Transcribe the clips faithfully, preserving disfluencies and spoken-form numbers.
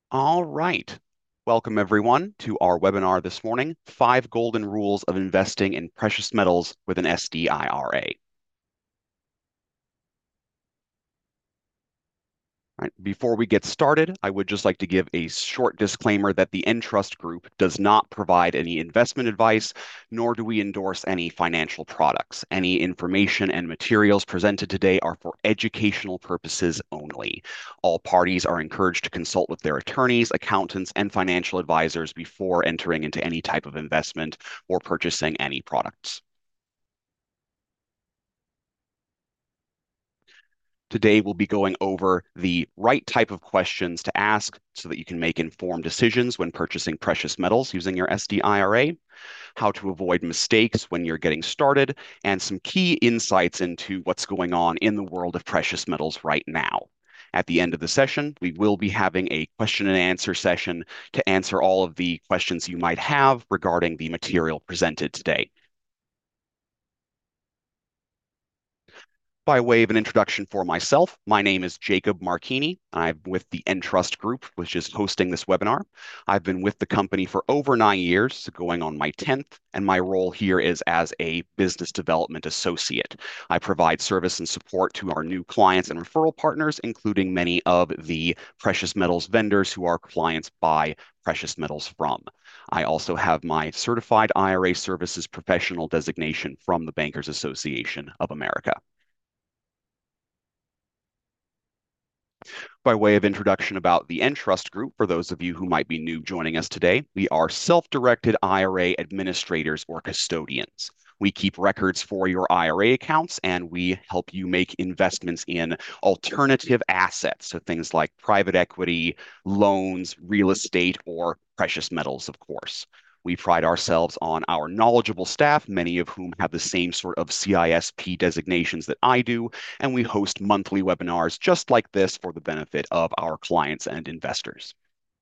All right. Welcome, everyone, to our webinar this morning, Five Golden Rules of Investing in Precious Metals with an S D I R A. Right. Before we get started, I would just like to give a short disclaimer that the Entrust Group does not provide any investment advice, nor do we endorse any financial products. Any information and materials presented today are for educational purposes only. All parties are encouraged to consult with their attorneys, accountants, and financial advisors before entering into any type of investment or purchasing any products. Today, we'll be going over the right type of questions to ask so that you can make informed decisions when purchasing precious metals using your S D I R A, how to avoid mistakes when you're getting started, and some key insights into what's going on in the world of precious metals right now. At the end of the session, we will be having a question and answer session to answer all of the questions you might have regarding the material presented today. By way of an introduction for myself, my name is Jacob Marchini. I'm with the Entrust Group, which is hosting this webinar. I've been with the company for over nine years, so going on my tenth, and my role here is as a business development associate. I provide service and support to our new clients and referral partners, including many of the precious metals vendors who our clients buy precious metals from. I also have my Certified I R A Services Professional designation from the Bankers Association of America. By way of introduction about the Entrust Group, for those of you who might be new joining us today, we are self-directed I R A administrators or custodians. We keep records for your I R A accounts, and we help you make investments in alternative assets, so things like private equity, loans, real estate, or precious metals, of course. We pride ourselves on our knowledgeable staff, many of whom have the same sort of C I S P designations that I do, and we host monthly webinars just like this for the benefit of our clients and investors.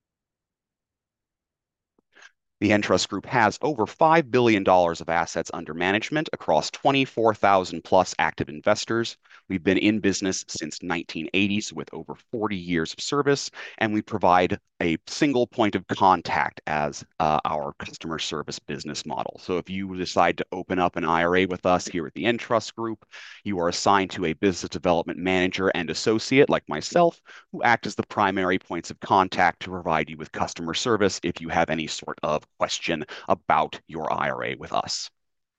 The Entrust Group has over five billion dollars of assets under management across twenty-four thousand plus active investors. We've been in business since nineteen eighty, so with over forty years of service, and we provide a single point of contact as uh, our customer service business model. So if you decide to open up an I R A with us here at the Entrust Group, you are assigned to a business development manager and associate like myself, who act as the primary points of contact to provide you with customer service if you have any sort of question about your I R A with us.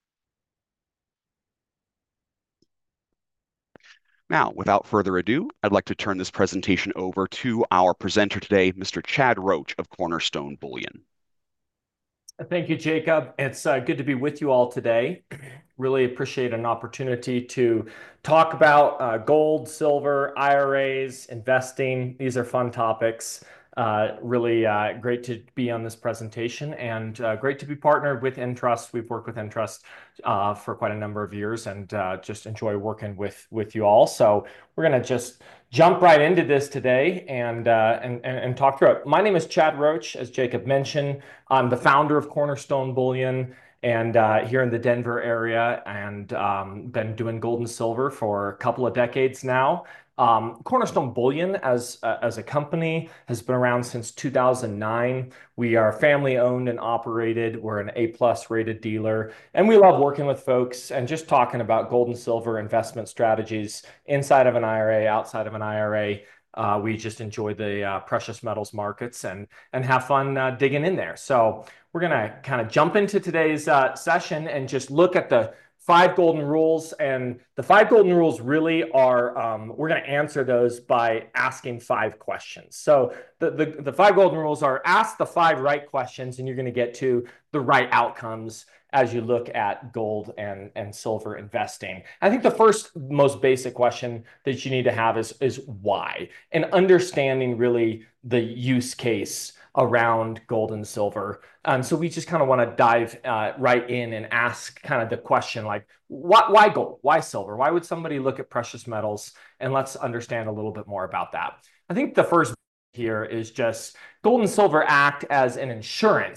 Now, without further ado, I'd like to turn this presentation over to our presenter today, Mister Chad Roach of Cornerstone Bullion. Thank you, Jacob. It's uh, good to be with you all today. Really appreciate an opportunity to talk about uh, gold, silver, I R As, investing. These are fun topics. Uh, really uh, great to be on this presentation and uh, great to be partnered with Entrust. We've worked with Entrust uh, for quite a number of years and uh, just enjoy working with, with you all. So we're going to just jump right into this today and, uh, and, and, and talk through it. My name is Chad Roach, as Jacob mentioned. I'm the founder of Cornerstone Bullion and uh, here in the Denver area, and um, been doing gold and silver for a couple of decades now. Um, Cornerstone Bullion as, uh, as a company has been around since two thousand nine. We are family owned and operated. We're an A plus rated dealer, and we love working with folks and just talking about gold and silver investment strategies inside of an I R A, outside of an I R A. Uh, we just enjoy the uh, precious metals markets and and have fun uh, digging in there. So we're gonna kind of jump into today's uh, session and just look at the five golden rules. And the five golden rules really are, um, we're gonna answer those by asking five questions. So the, the, the five golden rules are ask the five right questions and you're gonna get to the right outcomes as you look at gold and, and silver investing. I think the first most basic question that you need to have is, is why, and understanding really the use case around gold and silver. And so we just kind of want to dive uh, right in and ask kind of the question like, why, why gold? Why silver? Why would somebody look at precious metals? And let's understand a little bit more about that. I think the first here is just gold and silver act as an insurance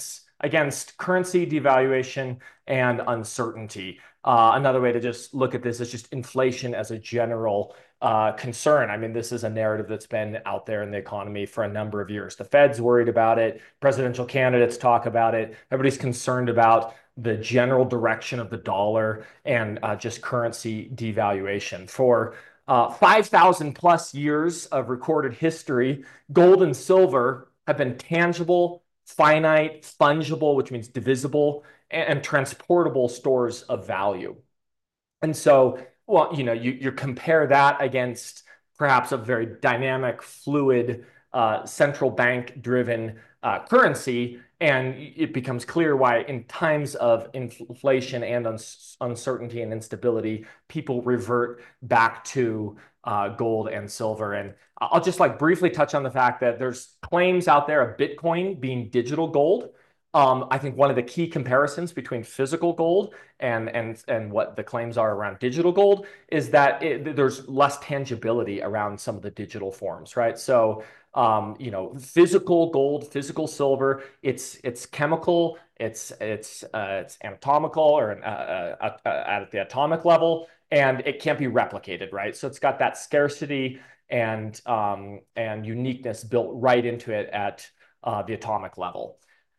against currency devaluation and uncertainty. Uh, another way to just look at this is just inflation as a general uh, concern. I mean, this is a narrative that's been out there in the economy for a number of years. The Fed's worried about it. Presidential candidates talk about it. Everybody's concerned about the general direction of the dollar and uh, just currency devaluation. For uh, five thousand plus years of recorded history, gold and silver have been tangible, finite, fungible, which means divisible, and, and transportable stores of value. And so, well, you know, you, you compare that against perhaps a very dynamic, fluid, uh, central bank driven uh, currency, and it becomes clear why, in times of inflation and uns uncertainty and instability, people revert back to uh, gold and silver. And I'll just like briefly touch on the fact that there's claims out there of Bitcoin being digital gold. Um, I think one of the key comparisons between physical gold and and and what the claims are around digital gold is that it, there's less tangibility around some of the digital forms, right? So, um, you know, physical gold, physical silver, it's it's chemical, it's it's uh, it's anatomical or uh, uh, uh, at the atomic level, and it can't be replicated, right? So it's got that scarcity and um, and uniqueness built right into it at uh, the atomic level.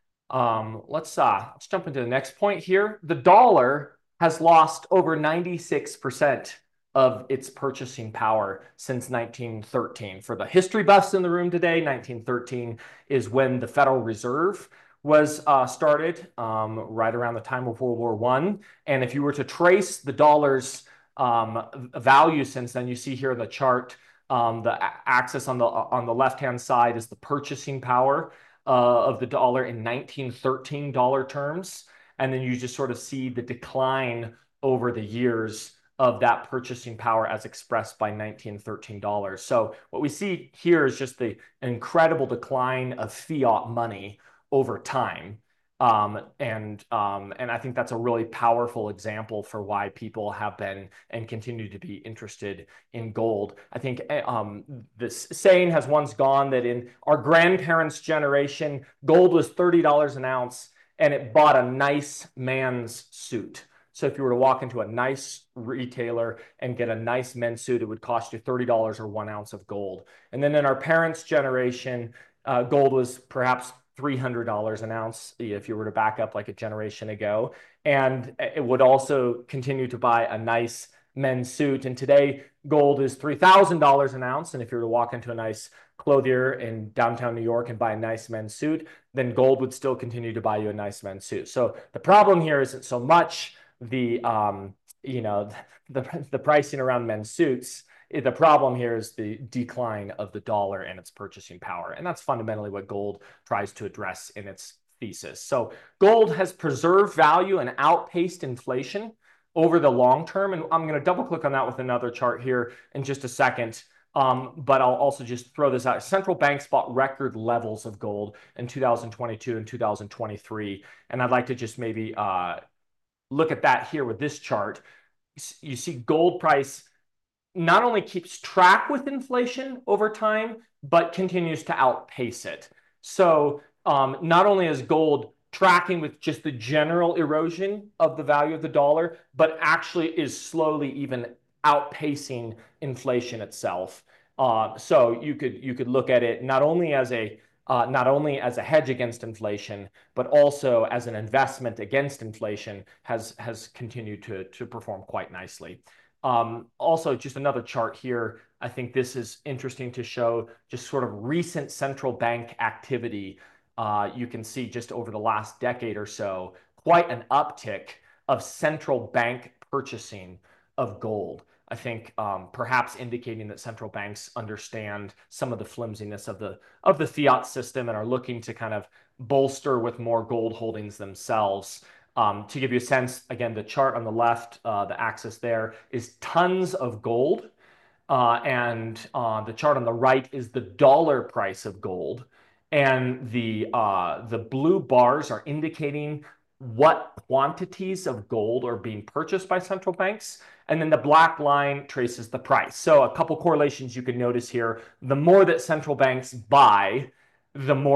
Um, let's uh, let's jump into the next point here. The dollar has lost over ninety-six percent of its purchasing power since nineteen thirteen. For the history buffs in the room today, nineteen thirteen is when the Federal Reserve was uh, started, um, right around the time of World War One. And if you were to trace the dollar's um, value since then, you see here in the chart, um, the axis on the on the left-hand side is the purchasing power uh, of the dollar in nineteen thirteen dollar terms. And then you just sort of see the decline over the years of that purchasing power as expressed by nineteen thirteen dollars. So what we see here is just the incredible decline of fiat money over time. Um, and um, and I think that's a really powerful example for why people have been and continue to be interested in gold. I think um, this saying has once gone that in our grandparents' generation, gold was thirty dollars an ounce and it bought a nice man's suit. So if you were to walk into a nice retailer and get a nice men's suit, it would cost you thirty dollars or one ounce of gold. And then in our parents' generation, uh, gold was perhaps three hundred dollars an ounce if you were to back up like a generation ago. And it would also continue to buy a nice men's suit. And today, gold is three thousand dollars an ounce. And if you were to walk into a nice clothier in downtown New York and buy a nice men's suit, then gold would still continue to buy you a nice men's suit. So the problem here isn't so much the, um, you know, the, the pricing around men's suits. The problem here is the decline of the dollar and its purchasing power. And that's fundamentally what gold tries to address in its thesis. So gold has preserved value and outpaced inflation over the long term. And I'm going to double click on that with another chart here in just a second. Um, but I'll also just throw this out. Central banks bought record levels of gold in two thousand twenty-two and two thousand twenty-three. And I'd like to just maybe uh, look at that here with this chart. You see gold price not only keeps track with inflation over time, but continues to outpace it. So um, not only is gold tracking with just the general erosion of the value of the dollar, but actually is slowly even outpacing inflation itself. Uh, so you could you could look at it not only as a uh, not only as a hedge against inflation, but also as an investment against inflation has has continued to to perform quite nicely. Um, also, just another chart here. I think this is interesting to show just sort of recent central bank activity. Uh, you can see just over the last decade or so, quite an uptick of central bank purchasing of gold. I think um, perhaps indicating that central banks understand some of the flimsiness of the of the fiat system and are looking to kind of bolster with more gold holdings themselves. Um, to give you a sense, again, the chart on the left, uh, the axis there is tons of gold. Uh, and uh, the chart on the right is the dollar price of gold. And the, uh, the blue bars are indicating what quantities of gold are being purchased by central banks. And then the black line traces the price. So a couple correlations you can notice here. The more that central banks buy, the more the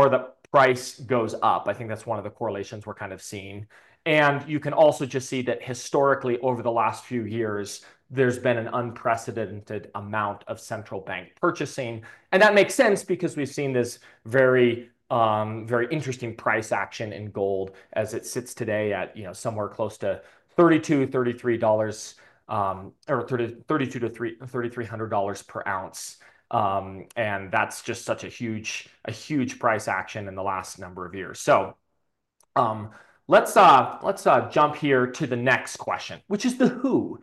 price goes up. I think that's one of the correlations we're kind of seeing. And you can also just see that historically over the last few years, there's been an unprecedented amount of central bank purchasing. And that makes sense because we've seen this very um, very interesting price action in gold as it sits today at, you know, somewhere close to thirty-two, thirty-three dollars um, or thirty, thirty-two to thirty-three hundred dollars per ounce. Um, and that's just such a huge, a huge price action in the last number of years. So um, let's uh, let's uh, jump here to the next question, which is the who.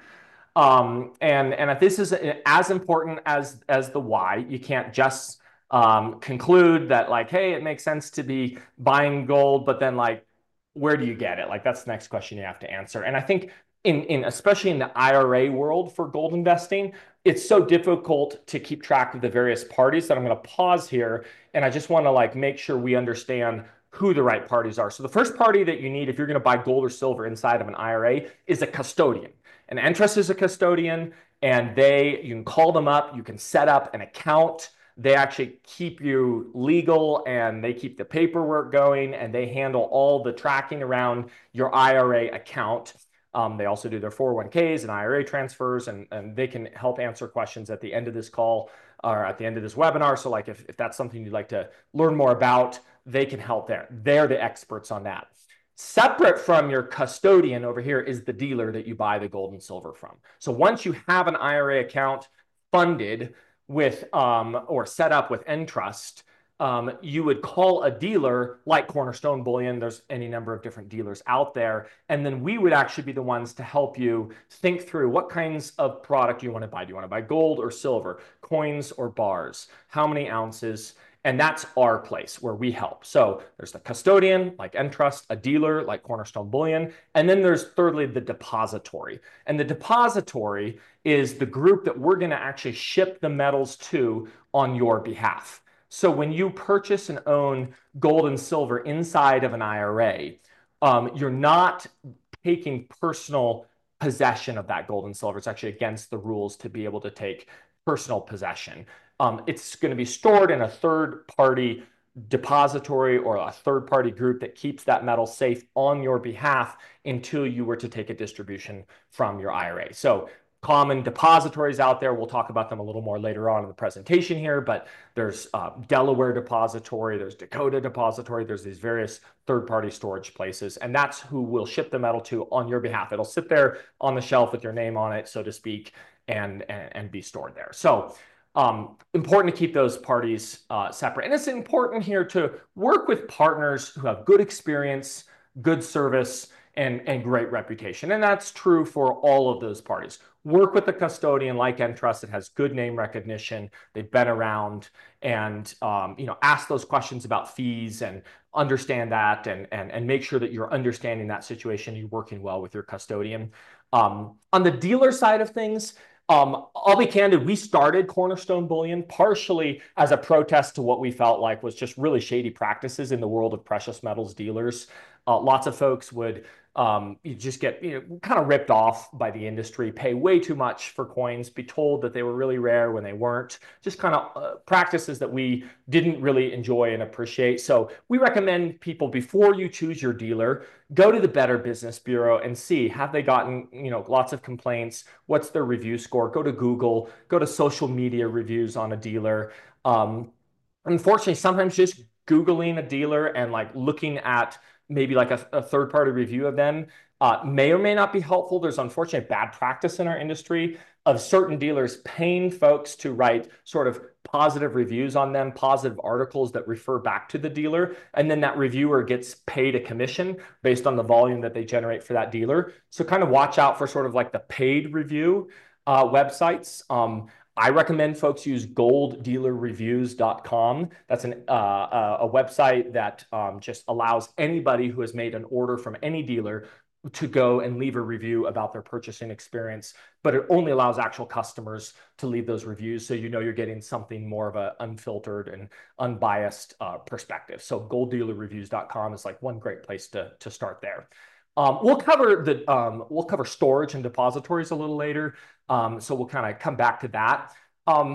Um, and and if this is as important as as the why, you can't just um, conclude that like, hey, it makes sense to be buying gold, but then like, where do you get it? Like that's the next question you have to answer. And I think in in especially in the I R A world for gold investing, it's so difficult to keep track of the various parties that I'm going to pause here, and I just want to like make sure we understand who the right parties are. So the first party that you need if you're going to buy gold or silver inside of an I R A is a custodian. An Entrust is a custodian, and they you can call them up, you can set up an account. They actually keep you legal and they keep the paperwork going and they handle all the tracking around your I R A account. Um, they also do their four oh one Ks and I R A transfers, and, and they can help answer questions at the end of this call or at the end of this webinar. So like if, if that's something you'd like to learn more about, they can help there. They're the experts on that. Separate from your custodian over here is the dealer that you buy the gold and silver from. So once you have an I R A account funded with um, or set up with Entrust, um, you would call a dealer like Cornerstone Bullion. There's any number of different dealers out there. And then we would actually be the ones to help you think through what kinds of product you want to buy. Do you want to buy gold or silver, coins or bars? How many ounces? And that's our place where we help. So there's the custodian, like Entrust, a dealer, like Cornerstone Bullion. And then there's thirdly, the depository. And the depository is the group that we're going to actually ship the metals to on your behalf. So when you purchase and own gold and silver inside of an I R A, um, you're not taking personal possession of that gold and silver. It's actually against the rules to be able to take personal possession. Um, it's going to be stored in a third-party depository or a third-party group that keeps that metal safe on your behalf until you were to take a distribution from your I R A. So common depositories out there, we'll talk about them a little more later on in the presentation here, but there's uh, Delaware Depository, there's Dakota Depository, there's these various third-party storage places, and that's who will ship the metal to on your behalf. It'll sit there on the shelf with your name on it, so to speak, and, and, and be stored there. So Um, important to keep those parties uh, separate. And it's important here to work with partners who have good experience, good service, and, and great reputation. And that's true for all of those parties. Work with a custodian like Entrust that has good name recognition. They've been around, and um, you know, ask those questions about fees and understand that, and, and, and make sure that you're understanding that situation. You're working well with your custodian. Um, on the dealer side of things, Um, I'll be candid, we started Cornerstone Bullion partially as a protest to what we felt like was just really shady practices in the world of precious metals dealers. Uh, lots of folks would um, you just get you know, kind of ripped off by the industry, pay way too much for coins, be told that they were really rare when they weren't, just kind of uh, practices that we didn't really enjoy and appreciate. So we recommend people, before you choose your dealer, go to the Better Business Bureau and see, have they gotten you know lots of complaints? What's their review score? Go to Google, go to social media reviews on a dealer. Um, unfortunately, sometimes just Googling a dealer and like looking at maybe like a, a third-party review of them uh, may or may not be helpful. There's unfortunately bad practice in our industry of certain dealers paying folks to write sort of positive reviews on them, positive articles that refer back to the dealer, and then that reviewer gets paid a commission based on the volume that they generate for that dealer. So kind of watch out for sort of like the paid review uh, websites. Um, I recommend folks use gold dealer reviews dot com. That's an, uh, a website that um, just allows anybody who has made an order from any dealer to go and leave a review about their purchasing experience, but it only allows actual customers to leave those reviews, so you know you're getting something more of an unfiltered and unbiased uh, perspective. So gold dealer reviews dot com is like one great place to, to start there. Um, we'll cover the um, we'll cover storage and depositories a little later, um, so we'll kind of come back to that. Um,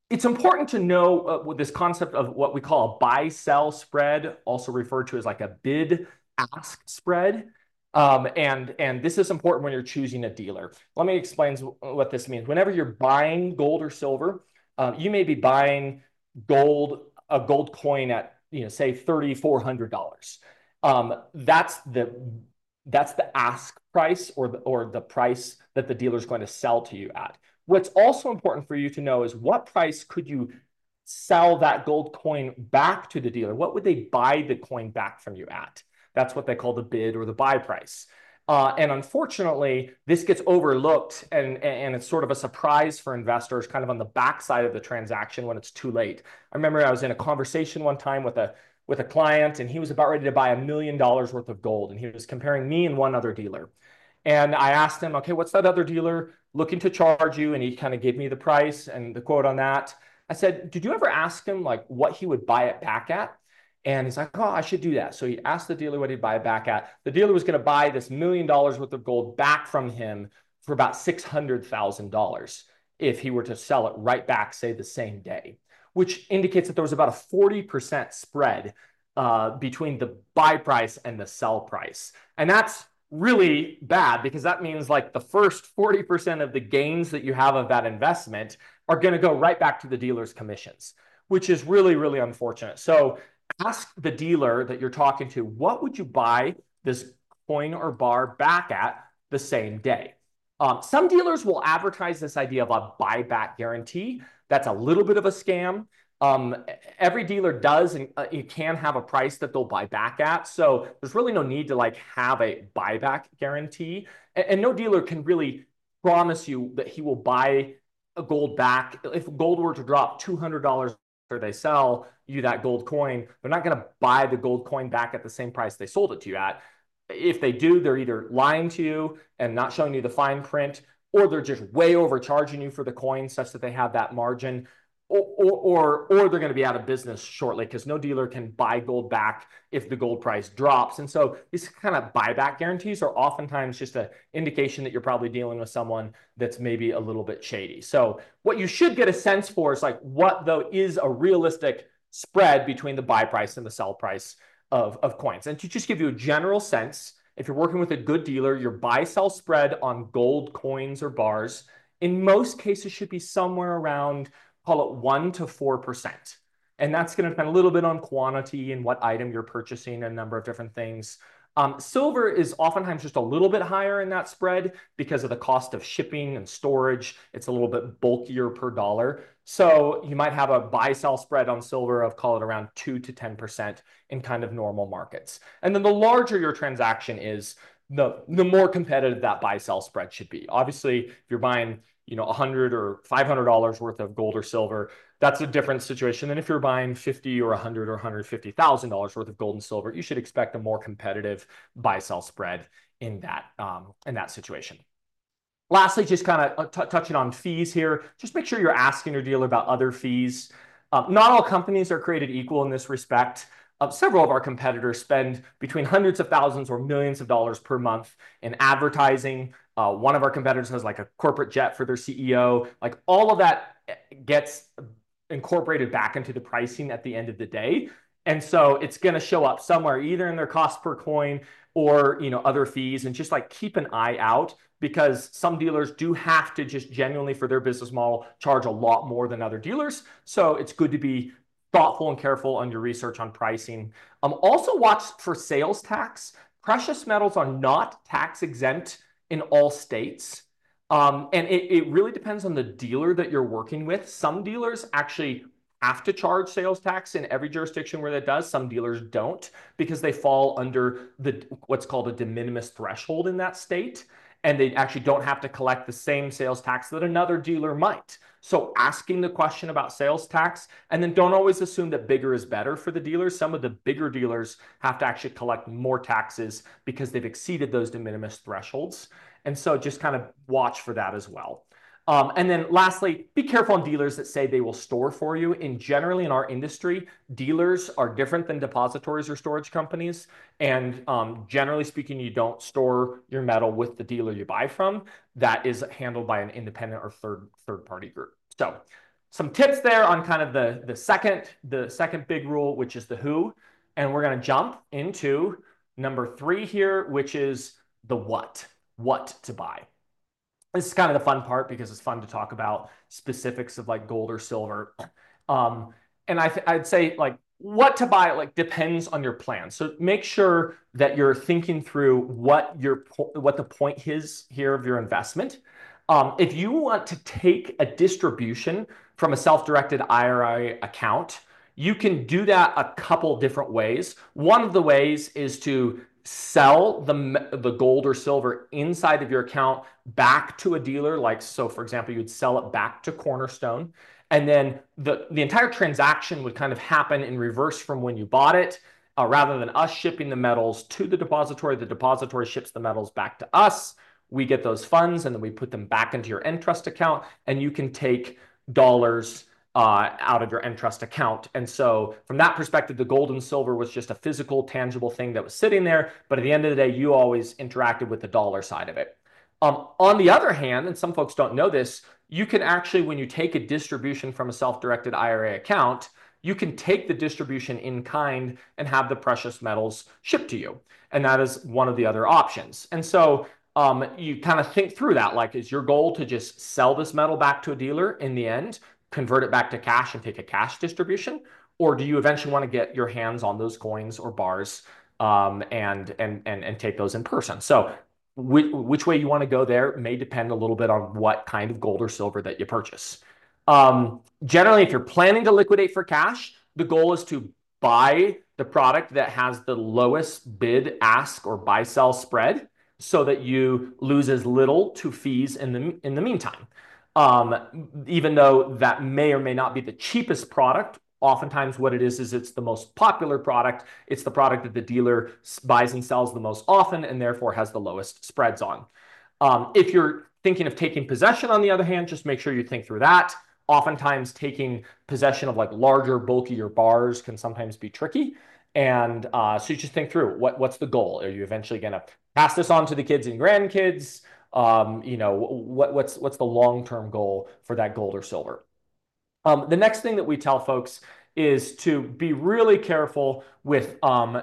It's important to know uh, with this concept of what we call a buy-sell spread, also referred to as like a bid-ask spread. Um, and, and this is important when you're choosing a dealer. Let me explain what this means. Whenever you're buying gold or silver, uh, you may be buying gold, a gold coin at, you know, say three thousand four hundred dollars. Um, that's the that's the ask price or the, or the price that the dealer is going to sell to you at. What's also important for you to know is what price could you sell that gold coin back to the dealer? What would they buy the coin back from you at? That's what they call the bid or the buy price. Uh, and unfortunately, this gets overlooked and, and it's sort of a surprise for investors kind of on the backside of the transaction when it's too late. I remember I was in a conversation one time with a with a client and he was about ready to buy a million dollars worth of gold and he was comparing me and one other dealer. And I asked him, okay, what's that other dealer looking to charge you? And he kind of gave me the price and the quote on that. I said, did you ever ask him like what he would buy it back at? And he's like, oh, I should do that. So he asked the dealer what he'd buy it back at. The dealer was going to buy this million dollars worth of gold back from him for about six hundred thousand dollars if he were to sell it right back, say, the same day, which indicates that there was about a forty percent spread uh, between the buy price and the sell price. And that's really bad because that means like the first forty percent of the gains that you have of that investment are going to go right back to the dealer's commissions, which is really, really unfortunate. So ask the dealer that you're talking to, what would you buy this coin or bar back at the same day? Um, some dealers will advertise this idea of a buyback guarantee. That's a little bit of a scam. Um, every dealer does, and uh, you can have a price that they'll buy back at. So there's really no need to like have a buyback guarantee. And, and no dealer can really promise you that he will buy a gold back. If gold were to drop two hundred dollars after they sell you that gold coin, they're not going to buy the gold coin back at the same price they sold it to you at. If they do, they're either lying to you and not showing you the fine print, or they're just way overcharging you for the coin such that they have that margin. Or, or, or they're going to be out of business shortly because no dealer can buy gold back if the gold price drops. And so these kind of buyback guarantees are oftentimes just an indication that you're probably dealing with someone that's maybe a little bit shady. So what you should get a sense for is like what though is a realistic spread between the buy price and the sell price of, of coins. And to just give you a general sense, if you're working with a good dealer, your buy-sell spread on gold coins or bars, in most cases should be somewhere around, call it one to four percent. And that's going to depend a little bit on quantity and what item you're purchasing, a number of different things. Um, silver is oftentimes just a little bit higher in that spread because of the cost of shipping and storage. It's a little bit bulkier per dollar. So you might have a buy-sell spread on silver of, call it around two to ten percent in kind of normal markets. And then the larger your transaction is, the, the more competitive that buy-sell spread should be. Obviously, if you're buying you know, one hundred or five hundred dollars worth of gold or silver, that's a different situation than if you're buying fifty or one hundred or one hundred fifty thousand dollars worth of gold and silver. You should expect a more competitive buy-sell spread in that um, in that situation. Lastly, just kind of t- touching on fees here, just make sure you're asking your dealer about other fees. Um, not all companies are created equal in this respect. Uh, several of our competitors spend between hundreds of thousands or millions of dollars per month in advertising. Uh, one of our competitors has like a corporate jet for their C E O. Like all of that gets incorporated back into the pricing at the end of the day. And so it's going to show up somewhere either in their cost per coin or, you know, other fees, and just like keep an eye out because some dealers do have to just genuinely for their business model charge a lot more than other dealers. So it's good to be thoughtful and careful on your research on pricing. Um, also watch for sales tax. Precious metals are not tax exempt in all states. Um, and it, it really depends on the dealer that you're working with. Some dealers actually have to charge sales tax in every jurisdiction where that does. Some dealers don't because they fall under the what's called a de minimis threshold in that state. And they actually don't have to collect the same sales tax that another dealer might. So asking the question about sales tax, and then don't always assume that bigger is better for the dealers. Some of the bigger dealers have to actually collect more taxes because they've exceeded those de minimis thresholds. And so just kind of watch for that as well. Um, and then lastly, be careful on dealers that say they will store for you. In generally in our industry, dealers are different than depositories or storage companies. And um, generally speaking, you don't store your metal with the dealer you buy from. That is handled by an independent or third third party group. So some tips there on kind of the, the second, the second big rule, which is the who. And we're going to jump into number three here, which is the what, what to buy. This is kind of the fun part because it's fun to talk about specifics of like gold or silver. Um, and I I'd say like what to buy like depends on your plan. So make sure that you're thinking through what your what the point is here of your investment. Um, if you want to take a distribution from a self-directed I R A account, you can do that a couple different ways. One of the ways is to sell the, the gold or silver inside of your account back to a dealer. Like, so for example, you would sell it back to Cornerstone. And then the, the entire transaction would kind of happen in reverse from when you bought it. Uh, rather than us shipping the metals to the depository, the depository ships the metals back to us. We get those funds and then we put them back into your Entrust account, and you can take dollars uh, out of your Entrust account. And so from that perspective, the gold and silver was just a physical, tangible thing that was sitting there. But at the end of the day, you always interacted with the dollar side of it. Um, on the other hand, and some folks don't know this, you can actually, when you take a distribution from a self-directed I R A account, you can take the distribution in kind and have the precious metals shipped to you. And that is one of the other options. And so um, you kind of think through that, like, is your goal to just sell this metal back to a dealer in the end, convert it back to cash and take a cash distribution? Or do you eventually want to get your hands on those coins or bars um, and, and, and, and take those in person? So which, which way you want to go there may depend a little bit on what kind of gold or silver that you purchase. Um, generally, if you're planning to liquidate for cash, the goal is to buy the product that has the lowest bid, ask, or buy sell spread so that you lose as little to fees in the, in the meantime. Um, even though that may or may not be the cheapest product, oftentimes what it is is it's the most popular product. It's the product that the dealer buys and sells the most often and therefore has the lowest spreads on. Um, if you're thinking of taking possession, on the other hand, just make sure you think through that. Oftentimes taking possession of like larger, bulkier bars can sometimes be tricky. And uh, so you just think through what, what's the goal? Are you eventually going to pass this on to the kids and grandkids? Um, you know, what, what's, what's the long-term goal for that gold or silver? Um, the next thing that we tell folks is to be really careful with um,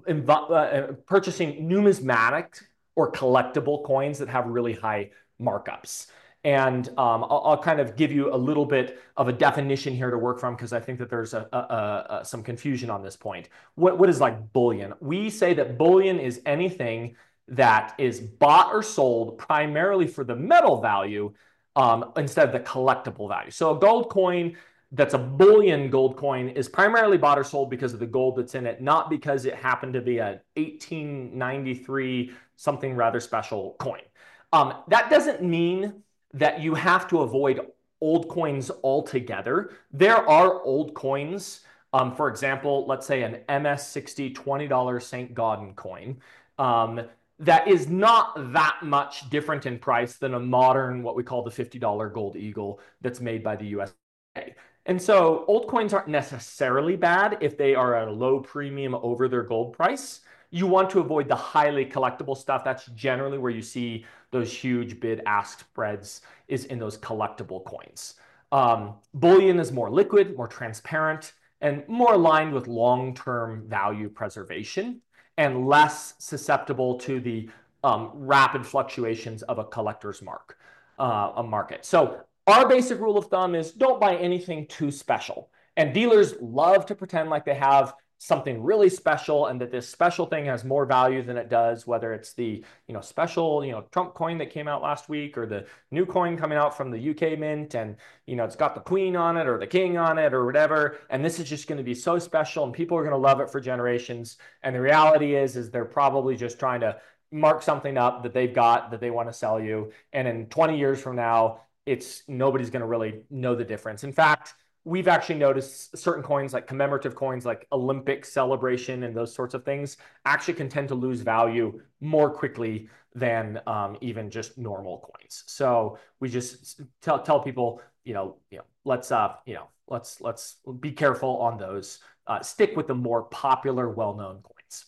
uh, purchasing numismatic or collectible coins that have really high markups. And um, I'll, I'll kind of give you a little bit of a definition here to work from because I think that there's a, a, a, some confusion on this point. What, what is like bullion? We say that bullion is anything that is bought or sold primarily for the metal value um, instead of the collectible value. So a gold coin that's a bullion gold coin is primarily bought or sold because of the gold that's in it, not because it happened to be an eighteen ninety-three something rather special coin. Um, that doesn't mean that you have to avoid old coins altogether. There are old coins. Um, for example, let's say an M S sixty twenty dollar Saint Gaudens coin. Um, that is not that much different in price than a modern, what we call the fifty dollar gold eagle that's made by the U S A. And so old coins aren't necessarily bad if they are at a low premium over their gold price. You want to avoid the highly collectible stuff. That's generally where you see those huge bid-ask spreads is in those collectible coins. Um, bullion is more liquid, more transparent, and more aligned with long-term value preservation and less susceptible to the um, rapid fluctuations of a collector's mark, uh, a market. So our basic rule of thumb is don't buy anything too special. And dealers love to pretend like they have something really special and that this special thing has more value than it does, whether it's the you know special you know Trump coin that came out last week or the new coin coming out from the U K mint and you know it's got the queen on it or the king on it or whatever, and this is just going to be so special and people are going to love it for generations. And the reality is is they're probably just trying to mark something up that they've got that they want to sell you, and in twenty years from now it's nobody's going to really know the difference. In fact, we've actually noticed certain coins like commemorative coins like Olympic celebration and those sorts of things actually can tend to lose value more quickly than um, even just normal coins. So we just tell, tell people, you know, you know, let's, uh, you know, let's, let's be careful on those. Uh, stick with the more popular, well-known coins.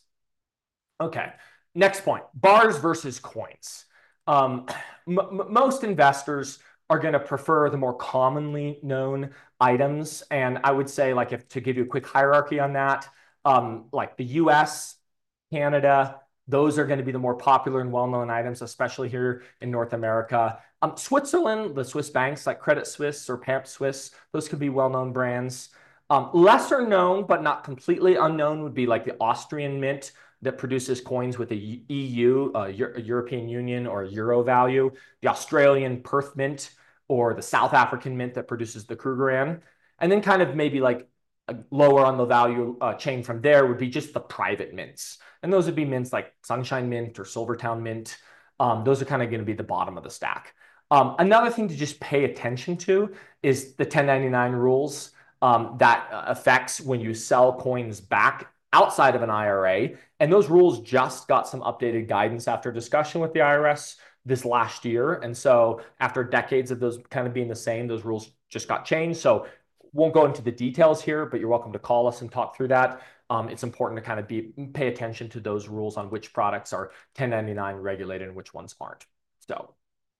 Okay, next point, bars versus coins. Um, most investors are going to prefer the more commonly known items. And I would say, like, if to give you a quick hierarchy on that, um, like the U S, Canada, those are going to be the more popular and well-known items, especially here in North America. Um, Switzerland, the Swiss banks like Credit Suisse or Pamp Swiss, those could be well-known brands. Um, lesser known, but not completely unknown, would be like the Austrian Mint that produces coins with a E U, uh, Euro European Union or Euro value, the Australian Perth Mint, or the South African Mint that produces the Krugerrand. And then kind of maybe like lower on the value uh, chain from there would be just the private mints. And those would be mints like Sunshine Mint or Silvertown Mint. Um, those are kind of going to be the bottom of the stack. Um, another thing to just pay attention to is the ten ninety-nine rules um, that affects when you sell coins back outside of an I R A. And those rules just got some updated guidance after discussion with the I R S this last year. And so after decades of those kind of being the same, those rules just got changed. So won't go into the details here, but you're welcome to call us and talk through that. Um, it's important to kind of be pay attention to those rules on which products are ten ninety-nine regulated and which ones aren't. So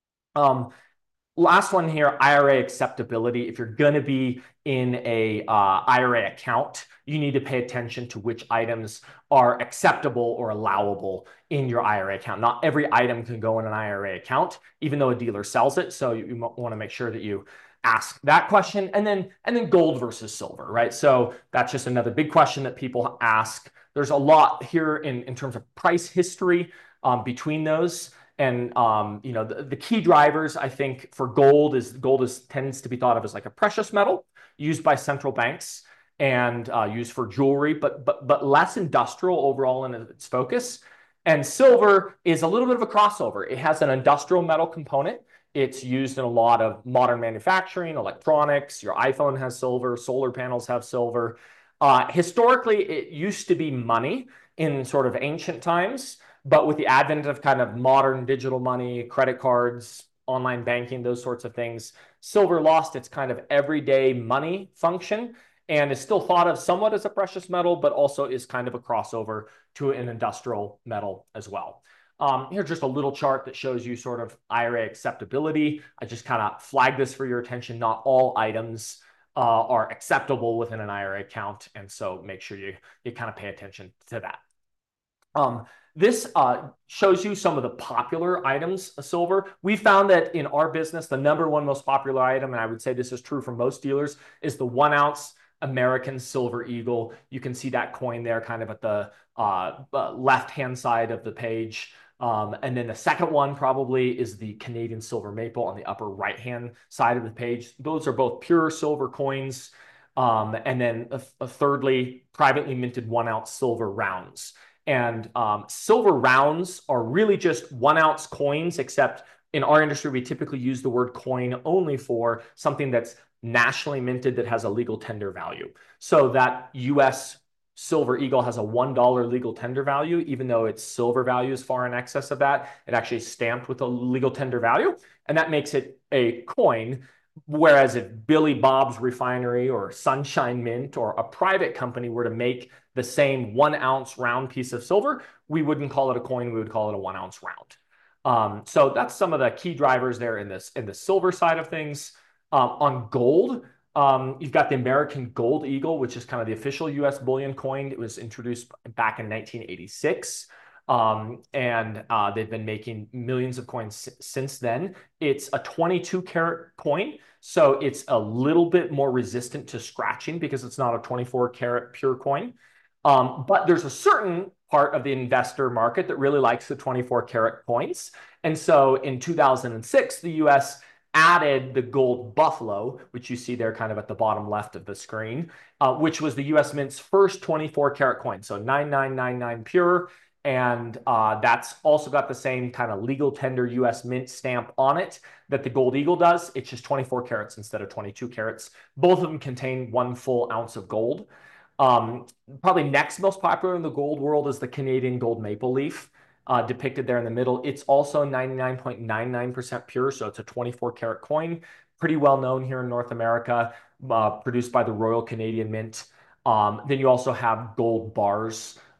um, last one here, I R A acceptability. If you're going to be in a uh, I R A account, you need to pay attention to which items are acceptable or allowable in your I R A account. Not every item can go in an I R A account, even though a dealer sells it. So you, you want to make sure that you ask that question. And then, and then gold versus silver, right? So that's just another big question that people ask. There's a lot here in, in terms of price history um, between those. And um, you know, the, the key drivers, I think, for gold is gold is tends to be thought of as like a precious metal used by central banks and uh, used for jewelry, but but but less industrial overall in its focus. And silver is a little bit of a crossover. It has an industrial metal component. It's used in a lot of modern manufacturing, electronics. Your iPhone has silver, solar panels have silver. Uh, historically, it used to be money in sort of ancient times. But with the advent of kind of modern digital money, credit cards, online banking, those sorts of things, silver lost its kind of everyday money function and is still thought of somewhat as a precious metal, but also is kind of a crossover to an industrial metal as well. Um, here's just a little chart that shows you sort of I R A acceptability. I just kind of flag this for your attention. Not all items uh, are acceptable within an I R A account. And so make sure you, you kind of pay attention to that. Um, this uh, shows you some of the popular items of silver. We found that in our business, the number one most popular item, and I would say this is true for most dealers, is the one ounce American Silver Eagle. You can see that coin there kind of at the uh, left-hand side of the page. Um, and then the second one probably is the Canadian Silver Maple on the upper right-hand side of the page. Those are both pure silver coins. Um, and then a, a thirdly, privately minted one ounce silver rounds. And um, silver rounds are really just one ounce coins, except in our industry, we typically use the word coin only for something that's nationally minted that has a legal tender value. So that U S Silver Eagle has a one dollar legal tender value, even though its silver value is far in excess of that. It actually is stamped with a legal tender value, and that makes it a coin. Whereas if Billy Bob's Refinery or Sunshine Mint or a private company were to make the same one ounce round piece of silver, we wouldn't call it a coin, we would call it a one ounce round. Um, so that's some of the key drivers there in this in the silver side of things. Um, on gold, um, you've got the American Gold Eagle, which is kind of the official U S bullion coin. It was introduced back in nineteen eighty-six. Um, and uh, they've been making millions of coins since then. It's a twenty-two karat coin, so it's a little bit more resistant to scratching because it's not a twenty-four karat pure coin. Um, but there's a certain part of the investor market that really likes the twenty-four karat coins. And so in two thousand six, the U S added the gold buffalo, which you see there kind of at the bottom left of the screen, uh, which was the U S Mint's first twenty-four karat coin. So nine nine nine nine pure. And uh, that's also got the same kind of legal tender U S Mint stamp on it that the Gold Eagle does. It's just twenty-four carats instead of twenty-two carats. Both of them contain one full ounce of gold. Um, probably next most popular in the gold world is the Canadian Gold Maple Leaf, uh, depicted there in the middle. It's also ninety-nine point nine nine percent pure, so it's a twenty-four karat coin. Pretty well known here in North America, uh, produced by the Royal Canadian Mint. Um, then you also have gold bars.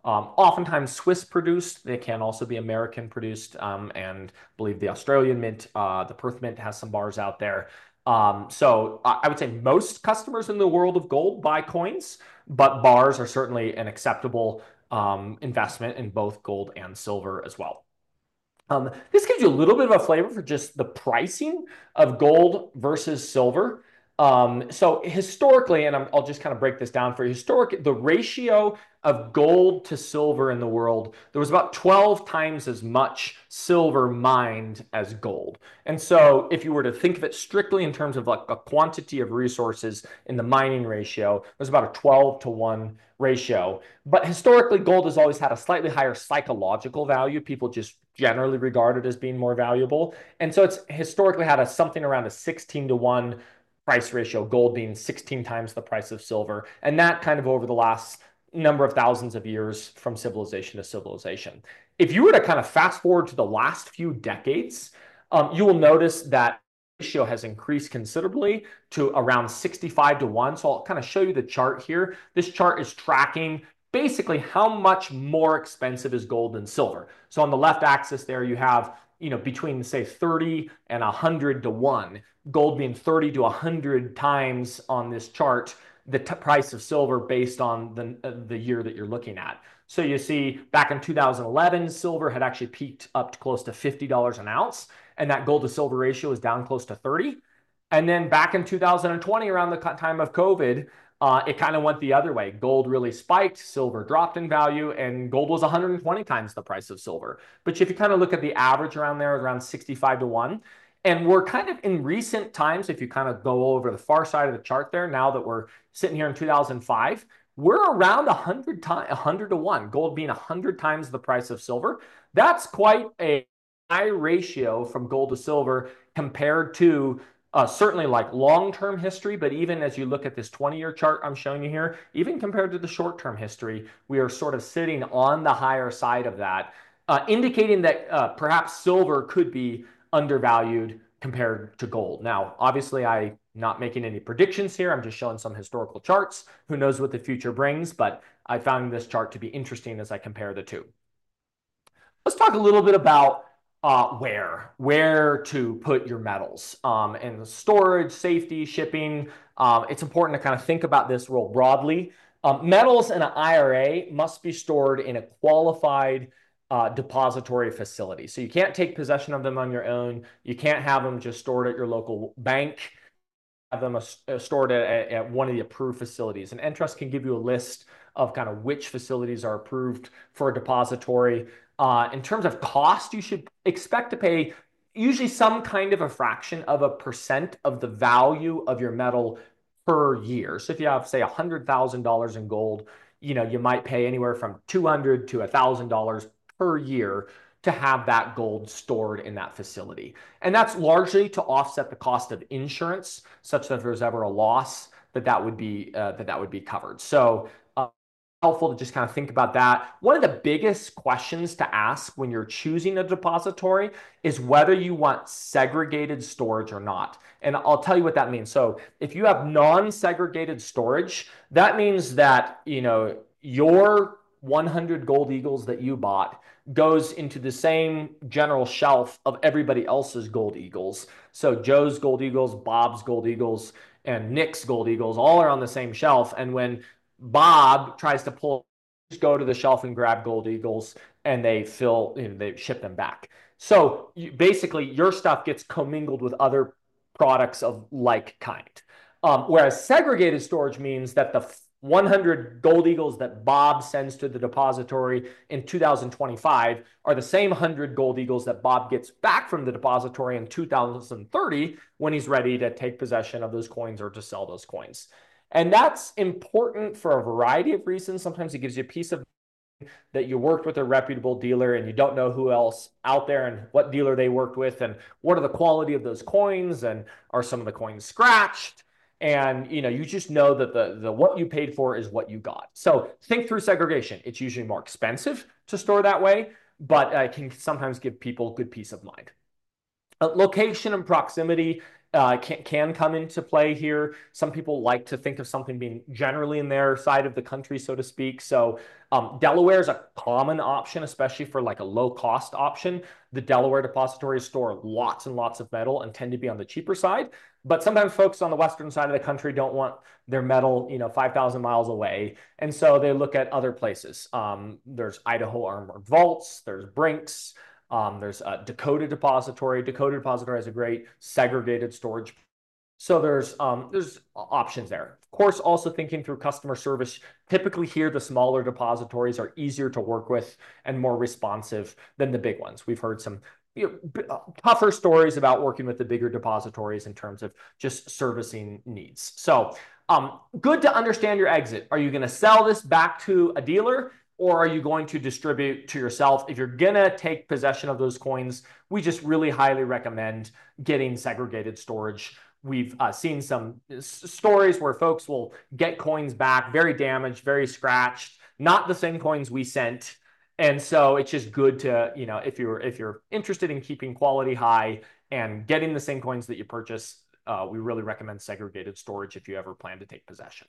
Um, oftentimes Swiss produced. They can also be American produced. Um, and I believe the Australian Mint, uh, the Perth Mint has some bars out there. Um, so I, I would say most customers in the world of gold buy coins, but bars are certainly an acceptable um, investment in both gold and silver as well. Um, this gives you a little bit of a flavor for just the pricing of gold versus silver. Um, so historically, and I'm, I'll just kind of break this down for you. Historic, the ratio of gold to silver in the world, there was about twelve times as much silver mined as gold. And so if you were to think of it strictly in terms of like a quantity of resources in the mining ratio, there's about a twelve to one ratio. But historically, gold has always had a slightly higher psychological value. People just generally regard it as being more valuable. And so it's historically had a something around a sixteen to one price ratio, gold being sixteen times the price of silver. And that kind of over the last number of thousands of years from civilization to civilization. If you were to kind of fast forward to the last few decades, um, you will notice that ratio has increased considerably to around sixty-five to one. So I'll kind of show you the chart here. This chart is tracking basically how much more expensive is gold than silver. So on the left axis there, you have, you know, between say thirty and one hundred to one, gold being thirty to one hundred times on this chart, the price of silver based on the, uh, the year that you're looking at. So you see back in two thousand eleven, silver had actually peaked up to close to fifty dollars an ounce, and that gold to silver ratio is down close to thirty. And then back in two thousand twenty, around the time of COVID, uh, it kind of went the other way. Gold really spiked, silver dropped in value, and gold was one hundred twenty times the price of silver. But if you kind of look at the average around there, around sixty-five to one, and we're kind of in recent times, if you kind of go over the far side of the chart there, now that we're sitting here in two thousand five, we're around one hundred, time, one hundred to one, gold being one hundred times the price of silver. That's quite a high ratio from gold to silver compared to uh, certainly like long-term history, but even as you look at this twenty-year chart I'm showing you here, even compared to the short-term history, we are sort of sitting on the higher side of that, uh, indicating that uh, perhaps silver could be undervalued compared to gold. Now, obviously, I'm not making any predictions here. I'm just showing some historical charts. Who knows what the future brings, but I found this chart to be interesting as I compare the two. Let's talk a little bit about uh, where, where to put your metals um, and storage, safety, shipping. Um, it's important to kind of think about this real broadly. Um, metals in an I R A must be stored in a qualified uh, depository facility. So you can't take possession of them on your own. You can't have them just stored at your local bank. Have them uh, stored at, at one of the approved facilities. And Entrust can give you a list of kind of which facilities are approved for a depository. Uh, in terms of cost, you should expect to pay usually some kind of a fraction of a percent of the value of your metal per year. So if you have, say, one hundred thousand dollars in gold, you know, you might pay anywhere from two hundred dollars to one thousand dollars per year to have that gold stored in that facility. And that's largely to offset the cost of insurance, such that if there's ever a loss, that that would be, uh, that that would be covered. So uh, helpful to just kind of think about that. One of the biggest questions to ask when you're choosing a depository is whether you want segregated storage or not. And I'll tell you what that means. So if you have non-segregated storage, that means that, you know, your one hundred Gold Eagles that you bought goes into the same general shelf of everybody else's Gold Eagles. So Joe's Gold Eagles, Bob's Gold Eagles, and Nick's Gold Eagles all are on the same shelf. And when Bob tries to pull, just go to the shelf and grab Gold Eagles, and they fill, you know, they ship them back. So you, basically, your stuff gets commingled with other products of like kind. Um, whereas segregated storage means that the one hundred Gold Eagles that Bob sends to the depository in two thousand twenty-five are the same one hundred Gold Eagles that Bob gets back from the depository in two thousand thirty when he's ready to take possession of those coins or to sell those coins. And that's important for a variety of reasons. Sometimes it gives you a piece of that you worked with a reputable dealer and you don't know who else out there and what dealer they worked with and what are the quality of those coins and are some of the coins scratched. And you know, you just know that the, the what you paid for is what you got. So think through segregation. It's usually more expensive to store that way, but uh, can sometimes give people good peace of mind. Uh, location and proximity uh, can, can come into play here. Some people like to think of something being generally in their side of the country, so to speak. So um, Delaware is a common option, especially for like a low cost option. The Delaware depositories store lots and lots of metal and tend to be on the cheaper side. But sometimes folks on the western side of the country don't want their metal, you know, five thousand miles away. And so they look at other places. Um, there's Idaho Armored Vaults, there's Brinks, um, there's a Dakota Depository. Dakota Depository has a great segregated storage. So there's um, there's options there. Of course, also thinking through customer service. Typically here, the smaller depositories are easier to work with and more responsive than the big ones. We've heard some you know, tougher stories about working with the bigger depositories in terms of just servicing needs. So um, good to understand your exit. Are you going to sell this back to a dealer? Or are you going to distribute to yourself? If you're going to take possession of those coins, we just really highly recommend getting segregated storage. We've uh, seen some stories where folks will get coins back very damaged, very scratched, not the same coins we sent. And so it's just good to, you know, if you're if you're interested in keeping quality high and getting the same coins that you purchase, uh, we really recommend segregated storage if you ever plan to take possession.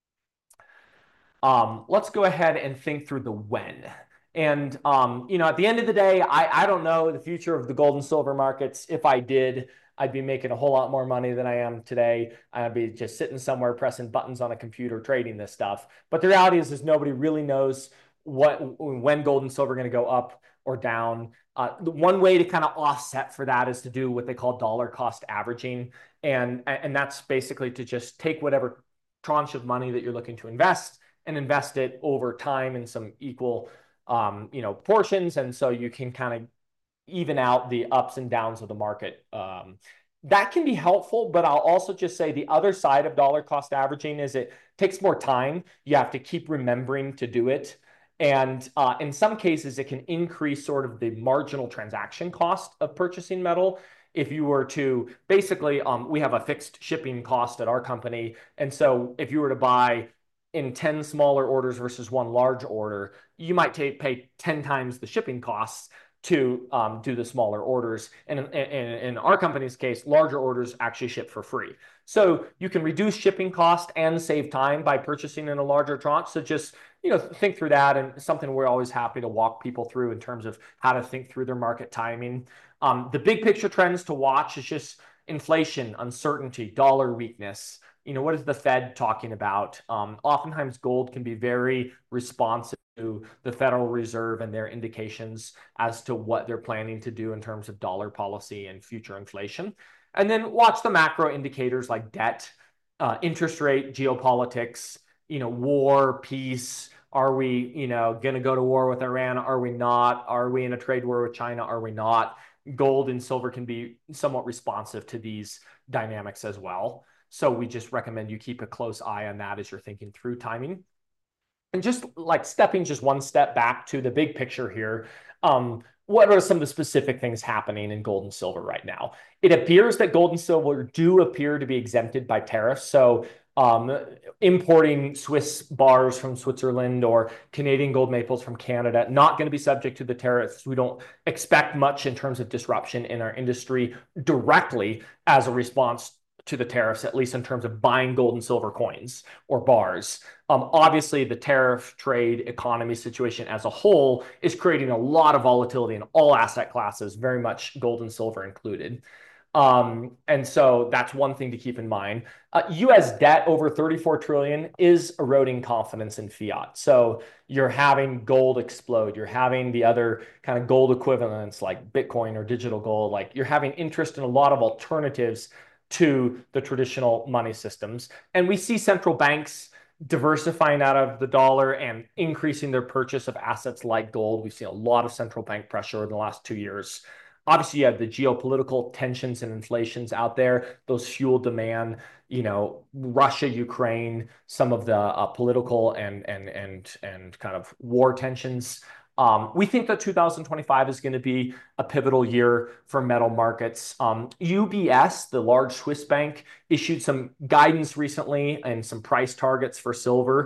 Um, let's go ahead and think through the when. And, um, you know, at the end of the day, I, I don't know the future of the gold and silver markets. If I did, I'd be making a whole lot more money than I am today. I'd be just sitting somewhere pressing buttons on a computer trading this stuff. But the reality is, is nobody really knows what when gold and silver are going to go up or down. Uh, the one way to kind of offset for that is to do what they call dollar cost averaging. And, and that's basically to just take whatever tranche of money that you're looking to invest and invest it over time in some equal, um, you know, portions. And so you can kind of even out the ups and downs of the market. Um, that can be helpful, but I'll also just say the other side of dollar cost averaging is it takes more time. You have to keep remembering to do it. And uh, in some cases, it can increase sort of the marginal transaction cost of purchasing metal. If you were to basically, um, we have a fixed shipping cost at our company. And so if you were to buy in ten smaller orders versus one large order, you might take, pay ten times the shipping costs to um, do the smaller orders. And in, in, in our company's case, larger orders actually ship for free. So you can reduce shipping cost and save time by purchasing in a larger tranche. So just, you know, think through that, and something we're always happy to walk people through in terms of how to think through their market timing. Um, the big picture trends to watch is just inflation, uncertainty, dollar weakness. You know, what is the Fed talking about? Um, oftentimes gold can be very responsive to the Federal Reserve and their indications as to what they're planning to do in terms of dollar policy and future inflation. And then watch the macro indicators like debt, uh, interest rate, geopolitics, you know, war, peace. Are we, you know, going to go to war with Iran? Are we not? Are we in a trade war with China? Are we not? Gold and silver can be somewhat responsive to these dynamics as well. So we just recommend you keep a close eye on that as you're thinking through timing. And just like stepping just one step back to the big picture here, um, what are some of the specific things happening in gold and silver right now? It appears that gold and silver do appear to be exempted by tariffs. So um, importing Swiss bars from Switzerland or Canadian gold maples from Canada, not going to be subject to the tariffs. We don't expect much in terms of disruption in our industry directly as a response to the tariffs, at least in terms of buying gold and silver coins or bars. Um, obviously, the tariff trade economy situation as a whole is creating a lot of volatility in all asset classes, very much gold and silver included. Um, and so that's one thing to keep in mind. Uh, U S debt over thirty-four trillion is eroding confidence in fiat. So you're having gold explode. You're having the other kind of gold equivalents like Bitcoin or digital gold. Like you're having interest in a lot of alternatives to the traditional money systems. And we see central banks diversifying out of the dollar and increasing their purchase of assets like gold. We've seen a lot of central bank pressure in the last two years. Obviously, you have the geopolitical tensions and inflations out there. Those fuel demand, you know, Russia, Ukraine, some of the uh, political and, and, and, and kind of war tensions. Um, we think that two thousand twenty-five is going to be a pivotal year for metal markets. Um, U B S, the large Swiss bank, issued some guidance recently and some price targets for silver.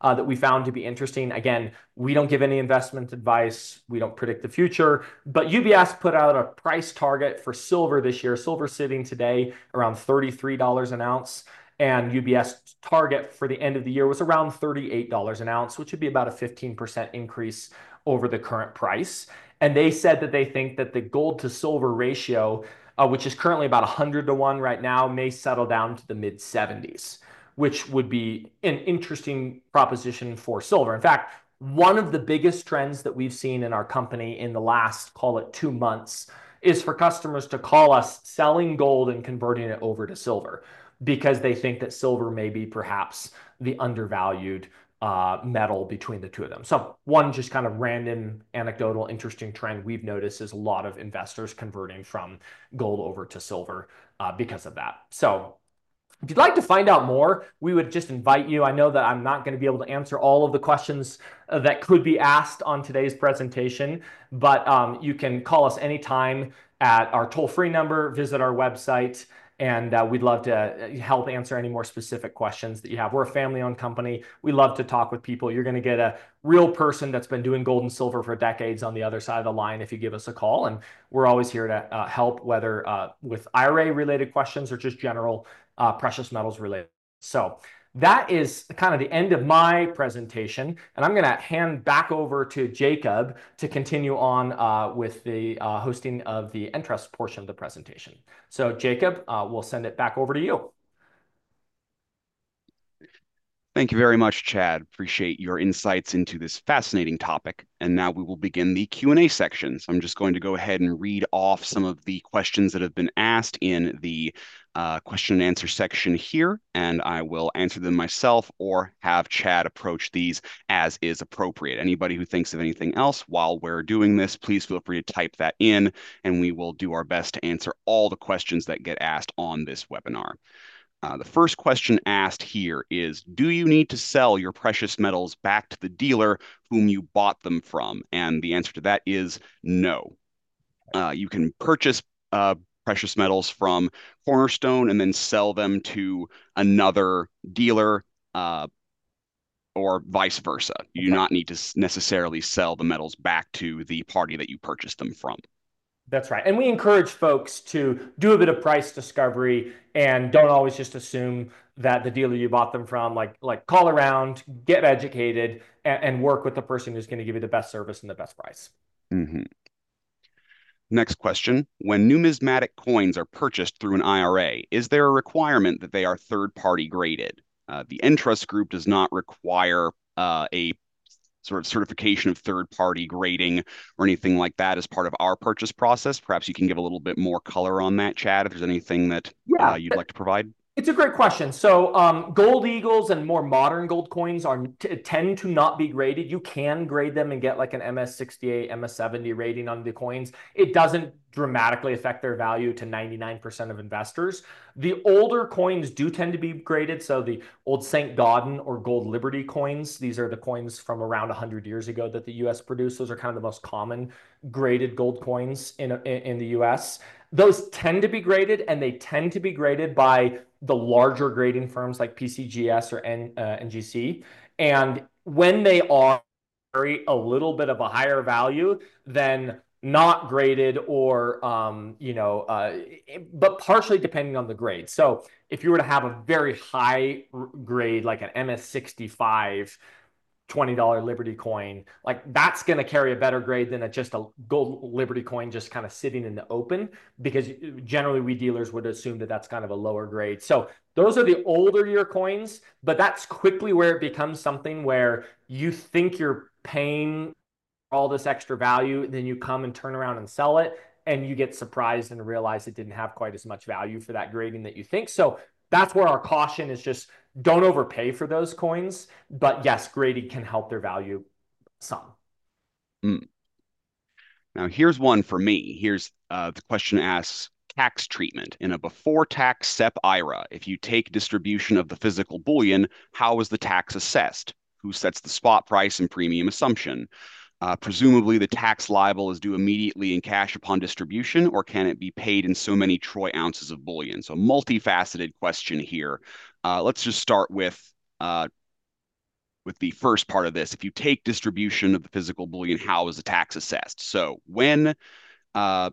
uh, that we found to be interesting. Again, we don't give any investment advice. We don't predict the future, but U B S put out a price target for silver this year. Silver sitting today around thirty-three dollars an ounce. And U B S target for the end of the year was around thirty-eight dollars an ounce, which would be about a fifteen percent increase over the current price. And they said that they think that the gold to silver ratio, uh, which is currently about one hundred to one right now, may settle down to the mid seventies, which would be an interesting proposition for silver. In fact, one of the biggest trends that we've seen in our company in the last, call it two months, is for customers to call us selling gold and converting it over to silver because they think that silver may be perhaps the undervalued uh, metal between the two of them. So one just kind of random anecdotal interesting trend we've noticed is a lot of investors converting from gold over to silver uh, because of that. So if you'd like to find out more, we would just invite you. I know that I'm not going to be able to answer all of the questions uh, that could be asked on today's presentation, but um, you can call us anytime at our toll-free number, visit our website, and uh, we'd love to help answer any more specific questions that you have. We're a family-owned company. We love to talk with people. You're going to get a real person that's been doing gold and silver for decades on the other side of the line if you give us a call, and we're always here to uh, help, whether uh, with I R A-related questions or just general Uh, precious metals related. So that is kind of the end of my presentation. And I'm going to hand back over to Jacob to continue on uh, with the uh, hosting of the Entrust portion of the presentation. So Jacob, uh, we'll send it back over to you. Thank you very much, Chad. Appreciate your insights into this fascinating topic. And now we will begin the Q and A section. So I'm just going to go ahead and read off some of the questions that have been asked in the uh, question and answer section here, and I will answer them myself or have Chad approach these as is appropriate. Anybody who thinks of anything else while we're doing this, please feel free to type that in, and we will do our best to answer all the questions that get asked on this webinar. Uh, the first question asked here is, do you need to sell your precious metals back to the dealer whom you bought them from? And the answer to that is no. Uh, you can purchase uh, precious metals from Cornerstone and then sell them to another dealer uh, or vice versa. You do not need to necessarily sell the metals back to the party that you purchased them from. That's right. And we encourage folks to do a bit of price discovery and don't always just assume that the dealer you bought them from, like, like call around, get educated, and, and work with the person who's going to give you the best service and the best price. Mm-hmm. Next question. When numismatic coins are purchased through an I R A, is there a requirement that they are third-party graded? Uh, the Entrust Group does not require uh, a sort of certification of third-party grading or anything like that as part of our purchase process. Perhaps you can give a little bit more color on that, Chad, if there's anything that yeah, uh, you'd like to provide. It's a great question. So um, gold eagles and more modern gold coins are tend to not be graded. You can grade them and get like an M S sixty-eight, M S seventy rating on the coins. It doesn't dramatically affect their value to ninety-nine percent of investors. The older coins do tend to be graded. So the old Saint Gaudens or Gold Liberty coins, these are the coins from around one hundred years ago that the U S produced. Those are kind of the most common graded gold coins in, in, in the U S. Those tend to be graded, and they tend to be graded by the larger grading firms like P C G S or N, uh, N G C. And when they are a little bit of a higher value than not graded or, um, you know, uh, but partially depending on the grade. So if you were to have a very high grade, like an M S sixty-five, twenty dollar Liberty coin, like that's going to carry a better grade than a, just a gold Liberty coin just kind of sitting in the open, because generally we dealers would assume that that's kind of a lower grade. So those are the older year coins, but that's quickly where it becomes something where you think you're paying all this extra value, then you come and turn around and sell it, and you get surprised and realize it didn't have quite as much value for that grading that you think. So that's where our caution is, just don't overpay for those coins. But yes, grading can help their value some. Mm. Now, here's one for me. Here's uh, the question asks, tax treatment in a before-tax S E P I R A. If you take distribution of the physical bullion, how is the tax assessed? Who sets the spot price and premium assumption? Uh, presumably, the tax liable is due immediately in cash upon distribution, or can it be paid in so many troy ounces of bullion? So, multifaceted question here. Uh, let's just start with uh, with the first part of this. If you take distribution of the physical bullion, how is the tax assessed? So when uh,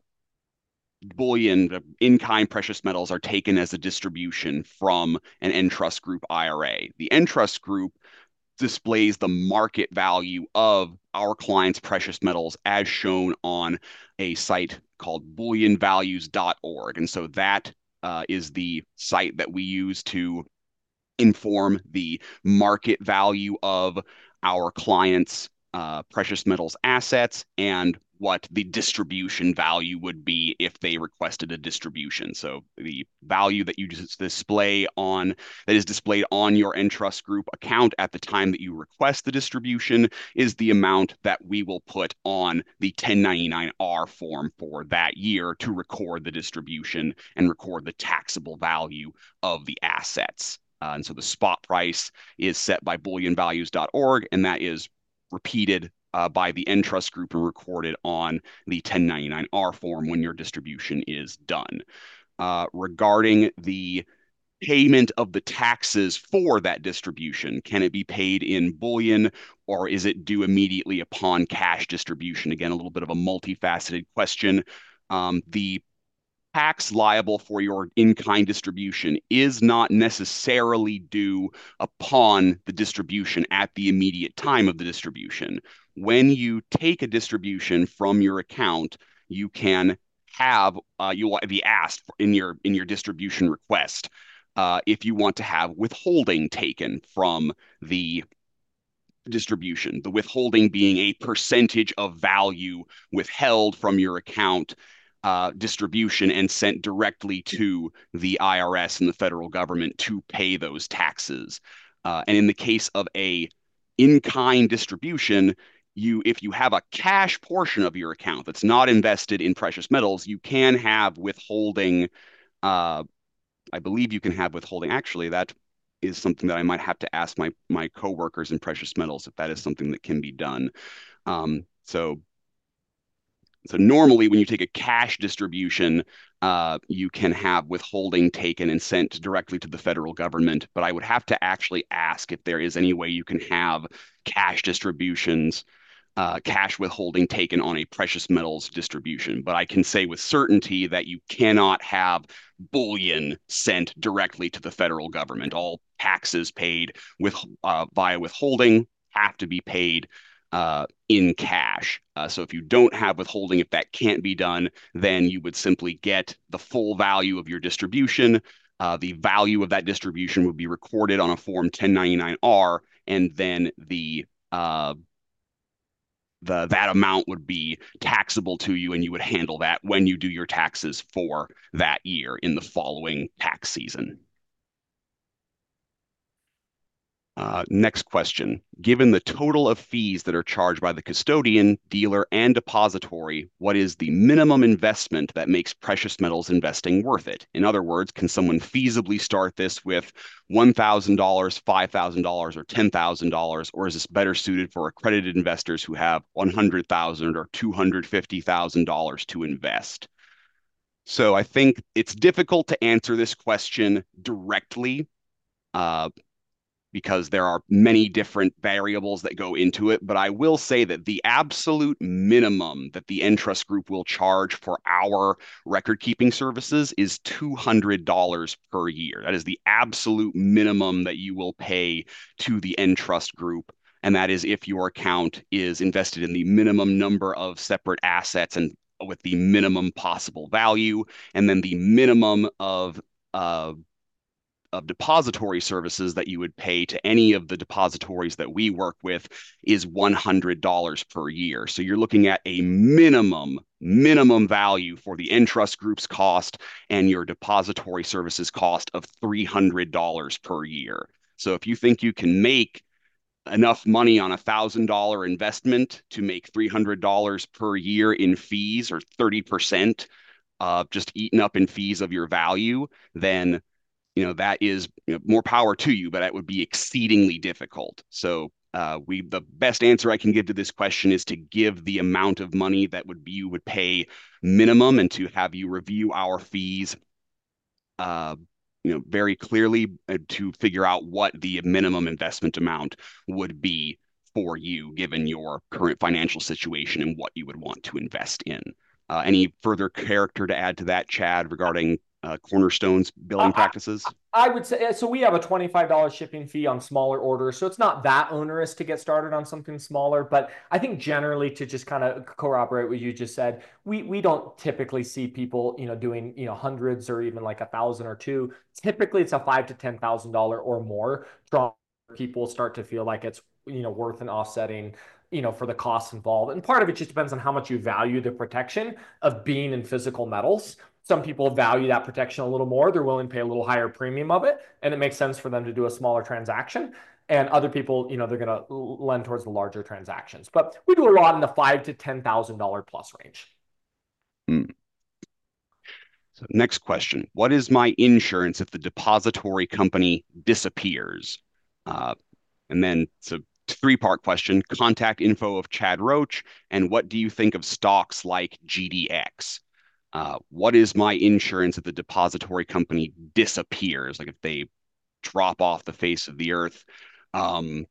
bullion, in-kind precious metals are taken as a distribution from an Entrust Group I R A, the Entrust Group displays the market value of our clients' precious metals as shown on a site called bullion values dot org. And so that uh, is the site that we use to inform the market value of our clients' uh, precious metals assets and what the distribution value would be if they requested a distribution. So the value that you just display on that is displayed on your Entrust Group account at the time that you request the distribution is the amount that we will put on the ten ninety-nine R form for that year to record the distribution and record the taxable value of the assets. Uh, and so the spot price is set by bullion values dot org, and that is repeated uh, by the Entrust Group and recorded on the ten ninety-nine R form when your distribution is done. Uh, regarding the payment of the taxes for that distribution, can it be paid in bullion or is it due immediately upon cash distribution? Again, a little bit of a multifaceted question. Um, the tax liable for your in-kind distribution is not necessarily due upon the distribution at the immediate time of the distribution. When you take a distribution from your account, you can have uh, you will be asked in your in your distribution request uh, if you want to have withholding taken from the distribution, the withholding being a percentage of value withheld from your account uh, distribution and sent directly to the I R S and the federal government to pay those taxes. Uh, and in the case of a in-kind distribution, you if you have a cash portion of your account that's not invested in precious metals, you can have withholding. Uh, I believe you can have withholding. Actually, that is something that I might have to ask my my coworkers in precious metals if that is something that can be done. Um, so so normally when you take a cash distribution, uh, you can have withholding taken and sent directly to the federal government. But I would have to actually ask if there is any way you can have cash distributions uh, cash withholding taken on a precious metals distribution. But I can say with certainty that you cannot have bullion sent directly to the federal government. All taxes paid with uh, via withholding have to be paid uh, in cash. Uh, so if you don't have withholding, if that can't be done, then you would simply get the full value of your distribution. Uh, the value of that distribution would be recorded on a form ten ninety-nine R, and then the uh, the that amount would be taxable to you, and you would handle that when you do your taxes for that year in the following tax season. Uh, next question. Given the total of fees that are charged by the custodian, dealer, and depository, what is the minimum investment that makes precious metals investing worth it? In other words, can someone feasibly start this with one thousand dollars, five thousand dollars, or ten thousand dollars, or is this better suited for accredited investors who have one hundred thousand dollars or two hundred fifty thousand dollars to invest? So I think it's difficult to answer this question directly. Uh, because there are many different variables that go into it. But I will say that the absolute minimum that the Entrust Group will charge for our record keeping services is two hundred dollars per year. That is the absolute minimum that you will pay to the Entrust Group. And that is if your account is invested in the minimum number of separate assets and with the minimum possible value, and then the minimum of uh, of depository services that you would pay to any of the depositories that we work with is one hundred dollars per year. So you're looking at a minimum, minimum value for the Entrust Group's cost and your depository services cost of three hundred dollars per year. So if you think you can make enough money on a thousand dollar investment to make three hundred dollars per year in fees, or thirty percent uh, just eaten up in fees of your value, then you know that is, you know, more power to you, but that would be exceedingly difficult. So uh, we the best answer I can give to this question is to give the amount of money that would be you would pay minimum, and to have you review our fees uh, you know, very clearly uh, to figure out what the minimum investment amount would be for you, given your current financial situation and what you would want to invest in. Uh, any further character to add to that, Chad, regarding uh, Cornerstone's billing I, practices? I would say so. We have a twenty-five dollars shipping fee on smaller orders, so it's not that onerous to get started on something smaller. But I think generally, to just kind of corroborate what you just said, we we don't typically see people, you know, doing, you know, hundreds or even like a thousand or two. Typically, it's a five to ten thousand dollar or more draw. People start to feel like it's, you know, worth an offsetting, you know, for the costs involved. And part of it just depends on how much you value the protection of being in physical metals. Some people value that protection a little more. They're willing to pay a little higher premium of it, and it makes sense for them to do a smaller transaction. And other people, you know, they're going to lend towards the larger transactions. But we do a lot in the five to ten thousand dollar plus range. Hmm. So next question. What is my insurance if the depository company disappears? Uh, and then it's a three-part question. Contact info of Chad Roach, and what do you think of stocks like G D X? Uh, what is my insurance if the depository company disappears? Like if they drop off the face of the earth? Um,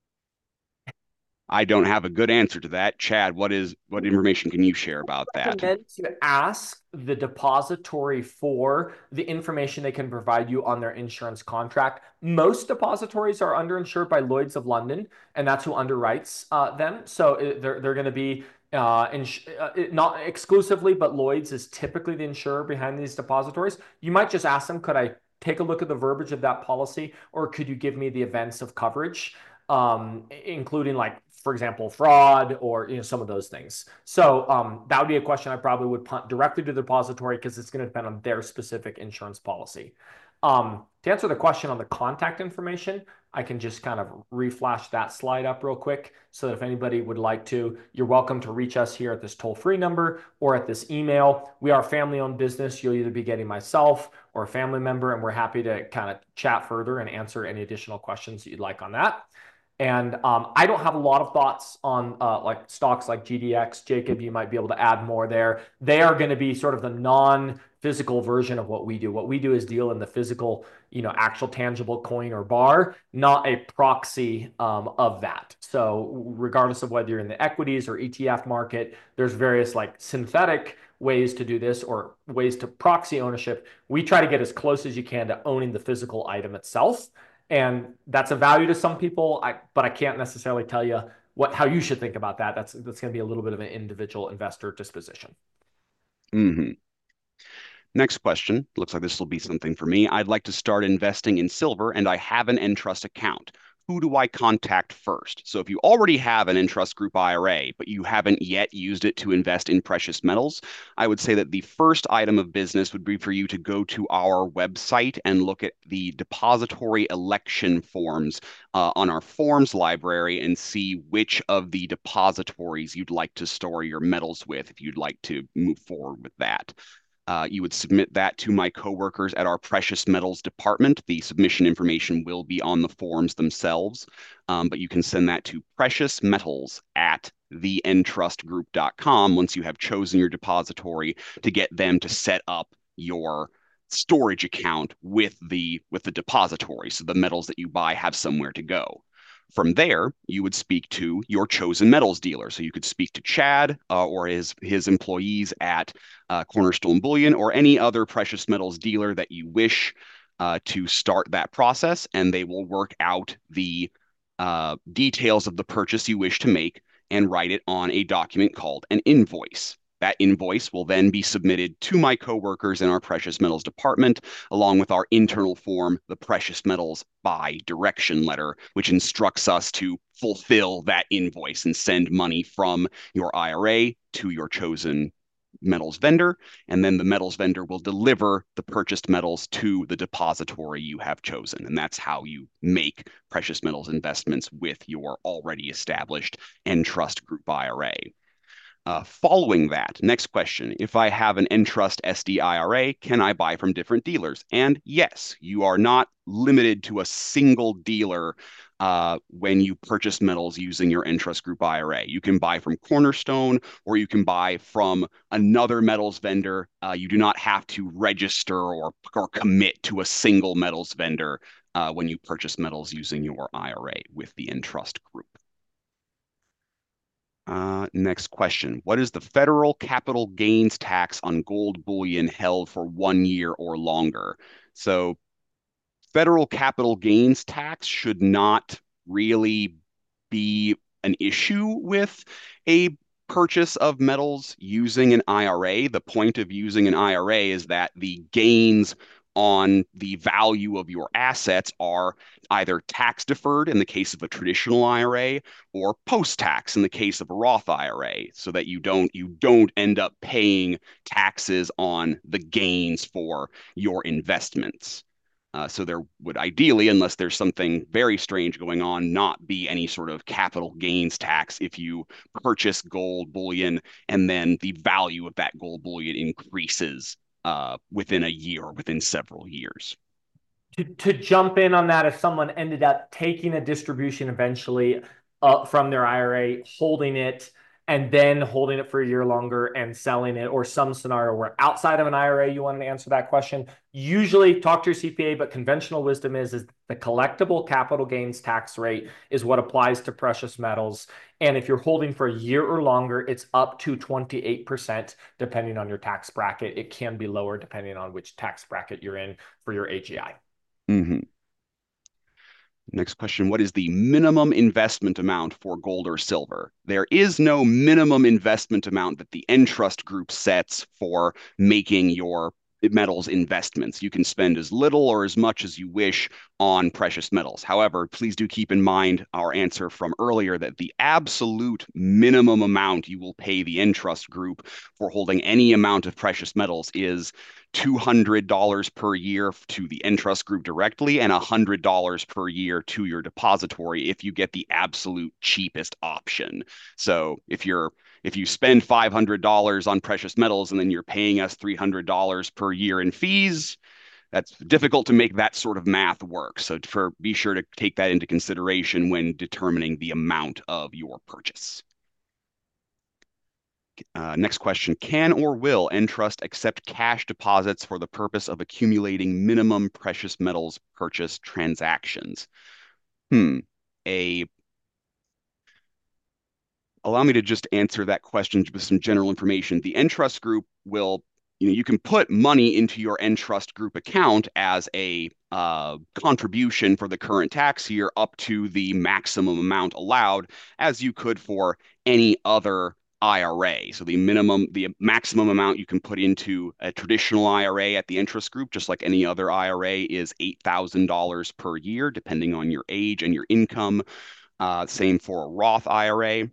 I don't have a good answer to that. Chad, what is what information can you share about that? Recommend to ask the depository for the information they can provide you on their insurance contract. Most depositories are underinsured by Lloyd's of London, and that's who underwrites uh, them. So it, they're they're going to be uh, ins- uh, not exclusively, but Lloyd's is typically the insurer behind these depositories. You might just ask them, could I take a look at the verbiage of that policy, or could you give me the events of coverage? Um, including, like, for example, fraud or, you know, some of those things. So um, that would be a question I probably would punt directly to the depository because it's going to depend on their specific insurance policy. Um, to answer the question on the contact information, I can just kind of reflash that slide up real quick so that if anybody would like to, you're welcome to reach us here at this toll-free number or at this email. We are a family-owned business. You'll either be getting myself or a family member, and we're happy to kind of chat further and answer any additional questions that you'd like on that. And um, I don't have a lot of thoughts on uh, like stocks like G D X. Jacob, you might be able to add more there. They are going to be sort of the non-physical version of what we do. What we do is deal in the physical, you know, actual tangible coin or bar, not a proxy um, of that. So regardless of whether you're in the equities or E T F market, there's various like synthetic ways to do this or ways to proxy ownership. We try to get as close as you can to owning the physical item itself. And that's a value to some people, I, but I can't necessarily tell you what how you should think about that. That's that's going to be a little bit of an individual investor disposition. Mm-hmm. Next question. Looks like this will be something for me. I'd like to start investing in silver and I have an Entrust account. Who do I contact first? So if you already have an Entrust Group I R A, but you haven't yet used it to invest in precious metals, I would say that the first item of business would be for you to go to our website and look at the depository election forms uh, on our forms library and see which of the depositories you'd like to store your metals with if you'd like to move forward with that. Uh, you would submit that to my coworkers at our precious metals department. The submission information will be on the forms themselves, um, but you can send that to precious metals at the entrust group dot com once you have chosen your depository to get them to set up your storage account with the with the depository so the metals that you buy have somewhere to go. From there, you would speak to your chosen metals dealer. So you could speak to Chad uh, or his his employees at uh, Cornerstone Bullion or any other precious metals dealer that you wish uh, to start that process, and they will work out the uh, details of the purchase you wish to make and write it on a document called an invoice. That invoice will then be submitted to my coworkers in our precious metals department, along with our internal form, the precious metals buy direction letter, which instructs us to fulfill that invoice and send money from your I R A to your chosen metals vendor. And then the metals vendor will deliver the purchased metals to the depository you have chosen. And that's how you make precious metals investments with your already established Entrust Group I R A. Uh, following that, next question. If I have an Entrust S D I R A, can I buy from different dealers? And yes, you are not limited to a single dealer uh, when you purchase metals using your Entrust Group I R A. You can buy from Cornerstone or you can buy from another metals vendor. Uh, you do not have to register or, or commit to a single metals vendor uh, when you purchase metals using your I R A with the Entrust Group. Uh, next question. What is the federal capital gains tax on gold bullion held for one year or longer? So, federal capital gains tax should not really be an issue with a purchase of metals using an I R A. The point of using an I R A is that the gains on the value of your assets are either tax deferred in the case of a traditional I R A or post tax in the case of a Roth I R A, so that you don't you don't end up paying taxes on the gains for your investments. Uh, so there would ideally, unless there's something very strange going on, not be any sort of capital gains tax if you purchase gold bullion and then the value of that gold bullion increases uh, within a year or within several years. To, to jump in on that, if someone ended up taking a distribution eventually uh, from their I R A, holding it, and then holding it for a year longer and selling it, or some scenario where outside of an I R A, you wanted to answer that question, usually talk to your C P A, but conventional wisdom is, is the collectible capital gains tax rate is what applies to precious metals. And if you're holding for a year or longer, it's up to twenty-eight percent depending on your tax bracket. It can be lower depending on which tax bracket you're in for your A G I. Mm-hmm. Next question. What is the minimum investment amount for gold or silver? There is no minimum investment amount that the Entrust Group sets for making your metals investments. You can spend as little or as much as you wish on precious metals. However, please do keep in mind our answer from earlier that the absolute minimum amount you will pay the Entrust Group for holding any amount of precious metals is two hundred dollars per year to the Entrust Group directly and one hundred dollars per year to your depository if you get the absolute cheapest option. So if you're if you spend five hundred dollars on precious metals and then you're paying us three hundred dollars per year in fees, that's difficult to make that sort of math work. So for, be sure to take that into consideration when determining the amount of your purchase. Uh, next question. Can or will Entrust accept cash deposits for the purpose of accumulating minimum precious metals purchase transactions? Hmm. A Allow me to just answer that question with some general information. The Entrust Group will, you know, you can put money into your Entrust Group account as a uh, contribution for the current tax year up to the maximum amount allowed, as you could for any other I R A. So the minimum, the maximum amount you can put into a traditional I R A at the Entrust Group, just like any other I R A, is eight thousand dollars per year, depending on your age and your income. Uh, same for a Roth I R A.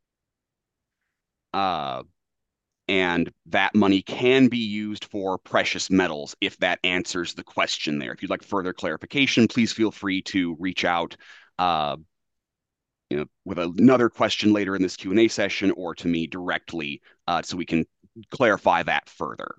Uh, and that money can be used for precious metals if that answers the question there. If you'd like further clarification, please feel free to reach out uh, you know, with another question later in this Q and A session or to me directly uh, so we can clarify that further.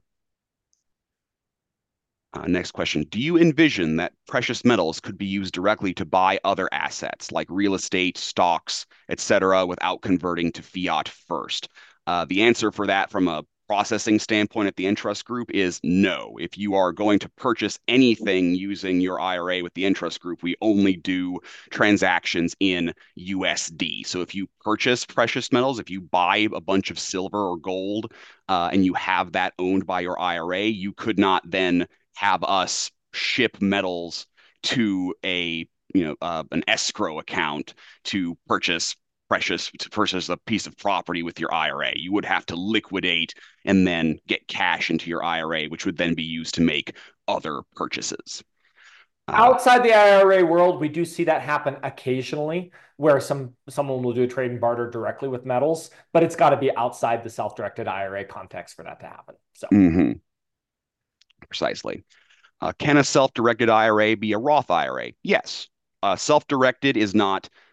Uh, next question. Do you envision that precious metals could be used directly to buy other assets like real estate, stocks, et cetera, without converting to fiat first? Uh, the answer for that from a processing standpoint at the Entrust Group is no. If you are going to purchase anything using your I R A with the Entrust Group, we only do transactions in U S D. So if you purchase precious metals, if you buy a bunch of silver or gold, uh, and you have that owned by your I R A, you could not then have us ship metals to a you know uh, an escrow account to purchase precious to purchase a piece of property with your I R A. You would have to liquidate and then get cash into your I R A, which would then be used to make other purchases. Uh, Outside the I R A world, we do see that happen occasionally where some someone will do a trade and barter directly with metals, but it's got to be outside the self-directed I R A context for that to happen. So mhm, precisely. Uh, can a self-directed I R A be a Roth I R A? Yes. Uh, self-directed is not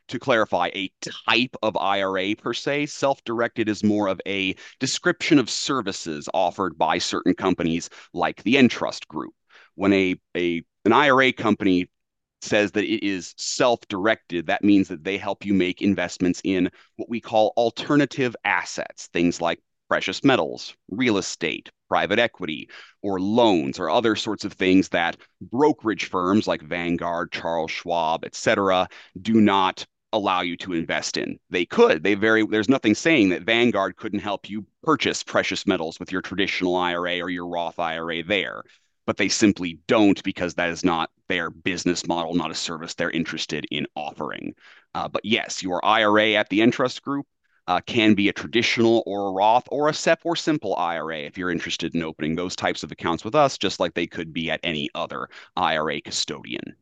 to clarify, a type of I R A per se. Self-directed is more of a description of services offered by certain companies like the Entrust Group. When a, a an I R A company says that it is self-directed, that means that they help you make investments in what we call alternative assets, things like precious metals, real estate, private equity, or loans, or other sorts of things that brokerage firms like Vanguard, Charles Schwab, et cetera, do not allow you to invest in. They could. They very there's nothing saying that Vanguard couldn't help you purchase precious metals with your traditional I R A or your Roth I R A there, but they simply don't because that is not their business model, not a service they're interested in offering. Uh, but yes, your I R A at the Entrust Group uh, can be a traditional or a Roth or a S E P or simple I R A if you're interested in opening those types of accounts with us, just like they could be at any other I R A custodian.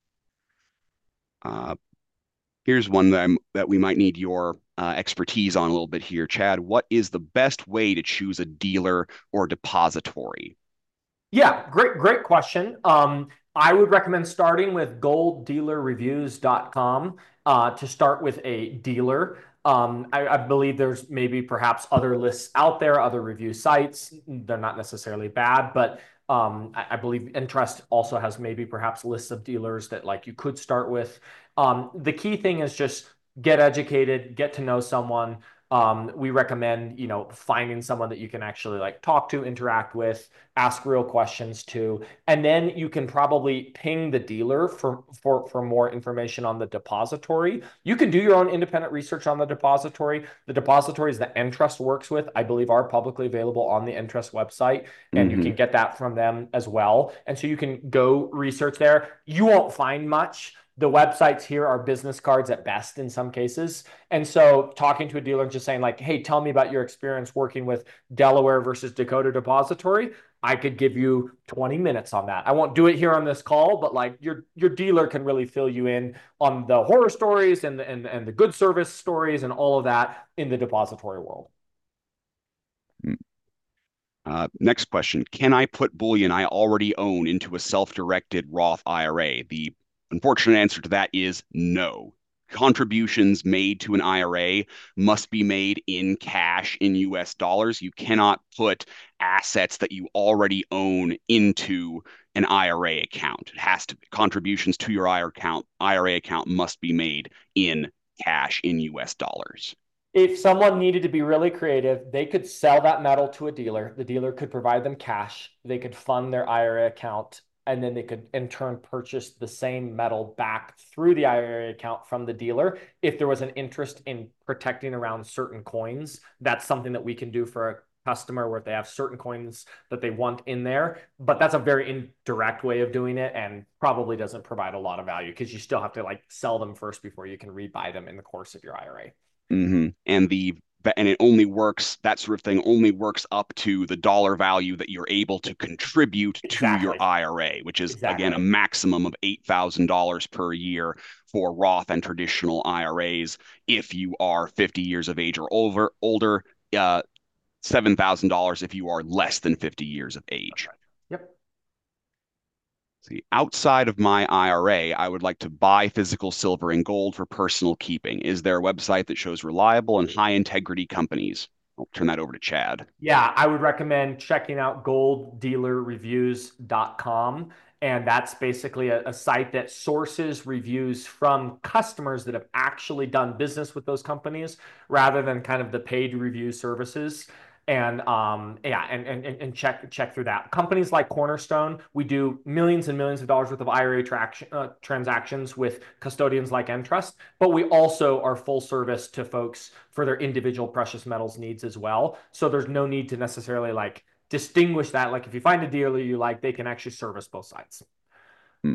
Uh, here's one that, I'm, that we might need your uh, expertise on a little bit here, Chad. What is the best way to choose a dealer or depository? Yeah, great, great question. Um, I would recommend starting with gold dealer reviews dot com uh, to start with a dealer. Um, I, I believe there's maybe perhaps other lists out there, other review sites. They're not necessarily bad, but um, I, I believe Entrust also has maybe perhaps lists of dealers that like you could start with. Um, the key thing is just get educated, get to know someone. Um, we recommend, you know, finding someone that you can actually like talk to, interact with, ask real questions to, and then you can probably ping the dealer for for for more information on the depository. You can do your own independent research on the depository. The depositories that Entrust works with, I believe, are publicly available on the Entrust website, and you Mm-hmm. can get that from them as well. And so you can go research there. You won't find much. The websites here are business cards at best in some cases. And so talking to a dealer and just saying like, hey, tell me about your experience working with Delaware versus Dakota Depository. I could give you twenty minutes on that. I won't do it here on this call, but like your your dealer can really fill you in on the horror stories and the, and, and the good service stories and all of that in the depository world. Uh, next question. Can I put bullion I already own into a self-directed Roth I R A? The unfortunate answer to that is no. Contributions made to an I R A must be made in cash in U S dollars. You cannot put assets that you already own into an I R A account. It has to contributions to your I R A account, I R A account must be made in cash in U S dollars. If someone needed to be really creative, they could sell that metal to a dealer. The dealer could provide them cash. They could fund their I R A account, and then they could in turn purchase the same metal back through the I R A account from the dealer. If there was an interest in protecting around certain coins, that's something that we can do for a customer where they have certain coins that they want in there. But that's a very indirect way of doing it and probably doesn't provide a lot of value because you still have to like sell them first before you can rebuy them in the course of your I R A. Mm-hmm. And the and it only works, that sort of thing only works up to the dollar value that you're able to contribute to your Exactly. I R A, which is again a Exactly. maximum of eight thousand dollars per year for Roth and traditional I R As. If you are fifty years of age or over older, uh, seven thousand dollars if you are less than fifty years of That's age. right. Yep. See, outside of my I R A, I would like to buy physical silver and gold for personal keeping. Is there a website that shows reliable and high integrity companies? I'll turn that over to Chad. Yeah, I would recommend checking out gold dealer reviews dot com. And that's basically a, a site that sources reviews from customers that have actually done business with those companies rather than kind of the paid review services. And um, yeah, and, and and check check through that. Companies like Cornerstone, we do millions and millions of dollars worth of I R A traction, uh, transactions with custodians like Entrust, but we also are full service to folks for their individual precious metals needs as well. So there's no need to necessarily like distinguish that. Like if you find a dealer you like, they can actually service both sides. Hmm.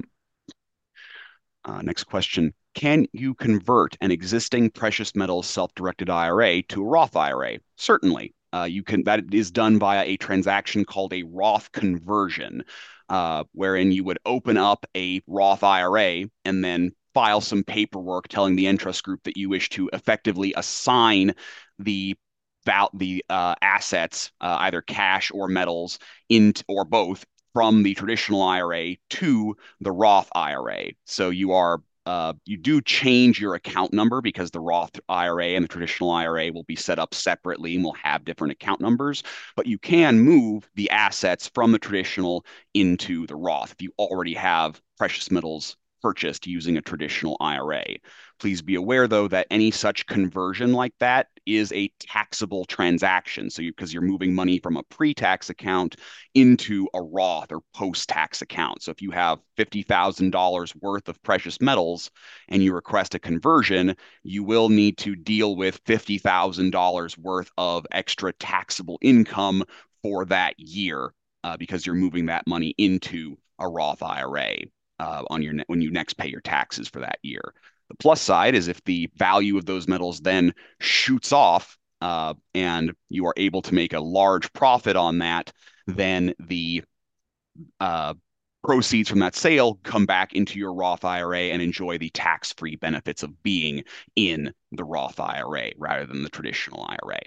Uh, next question. Can you convert an existing precious metals self-directed I R A to a Roth I R A? Certainly. Uh, you can. That is done via a transaction called a Roth conversion, uh, wherein you would open up a Roth I R A and then file some paperwork telling the Entrust Group that you wish to effectively assign the val the uh, assets, uh, either cash or metals, in or both, from the traditional I R A to the Roth I R A. So you are uh, you do change your account number because the Roth I R A and the traditional I R A will be set up separately and will have different account numbers. But you can move the assets from the traditional into the Roth if you already have precious metals purchased using a traditional I R A. Please be aware, though, that any such conversion like that is a taxable transaction. So, because you, you're moving money from a pre-tax account into a Roth or post-tax account. So, if you have fifty thousand dollars worth of precious metals and you request a conversion, you will need to deal with fifty thousand dollars worth of extra taxable income for that year uh, because you're moving that money into a Roth I R A uh, on your when you next pay your taxes for that year. The plus side is if the value of those metals then shoots off uh, and you are able to make a large profit on that, then the uh, proceeds from that sale come back into your Roth I R A and enjoy the tax-free benefits of being in the Roth I R A rather than the traditional I R A.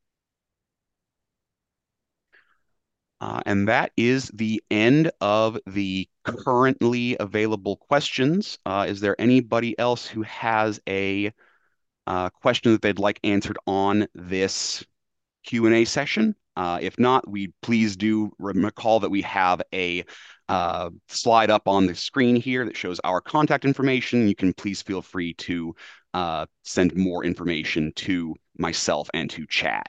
Uh, and that is the end of the currently available questions. Uh, is there anybody else who has a uh, question that they'd like answered on this Q and A session? Uh, if not, we please do recall that we have a uh, slide up on the screen here that shows our contact information. You can please feel free to uh, send more information to myself and to Chad.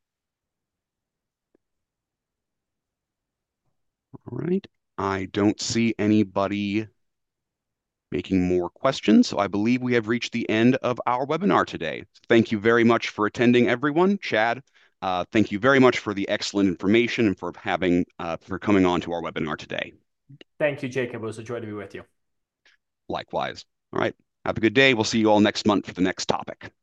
All right. I don't see anybody making more questions, so I believe we have reached the end of our webinar today. Thank you very much for attending, everyone. Chad, uh, thank you very much for the excellent information and for having uh, for coming on to our webinar today. Thank you, Jacob. It was a joy to be with you. Likewise. All right. Have a good day. We'll see you all next month for the next topic.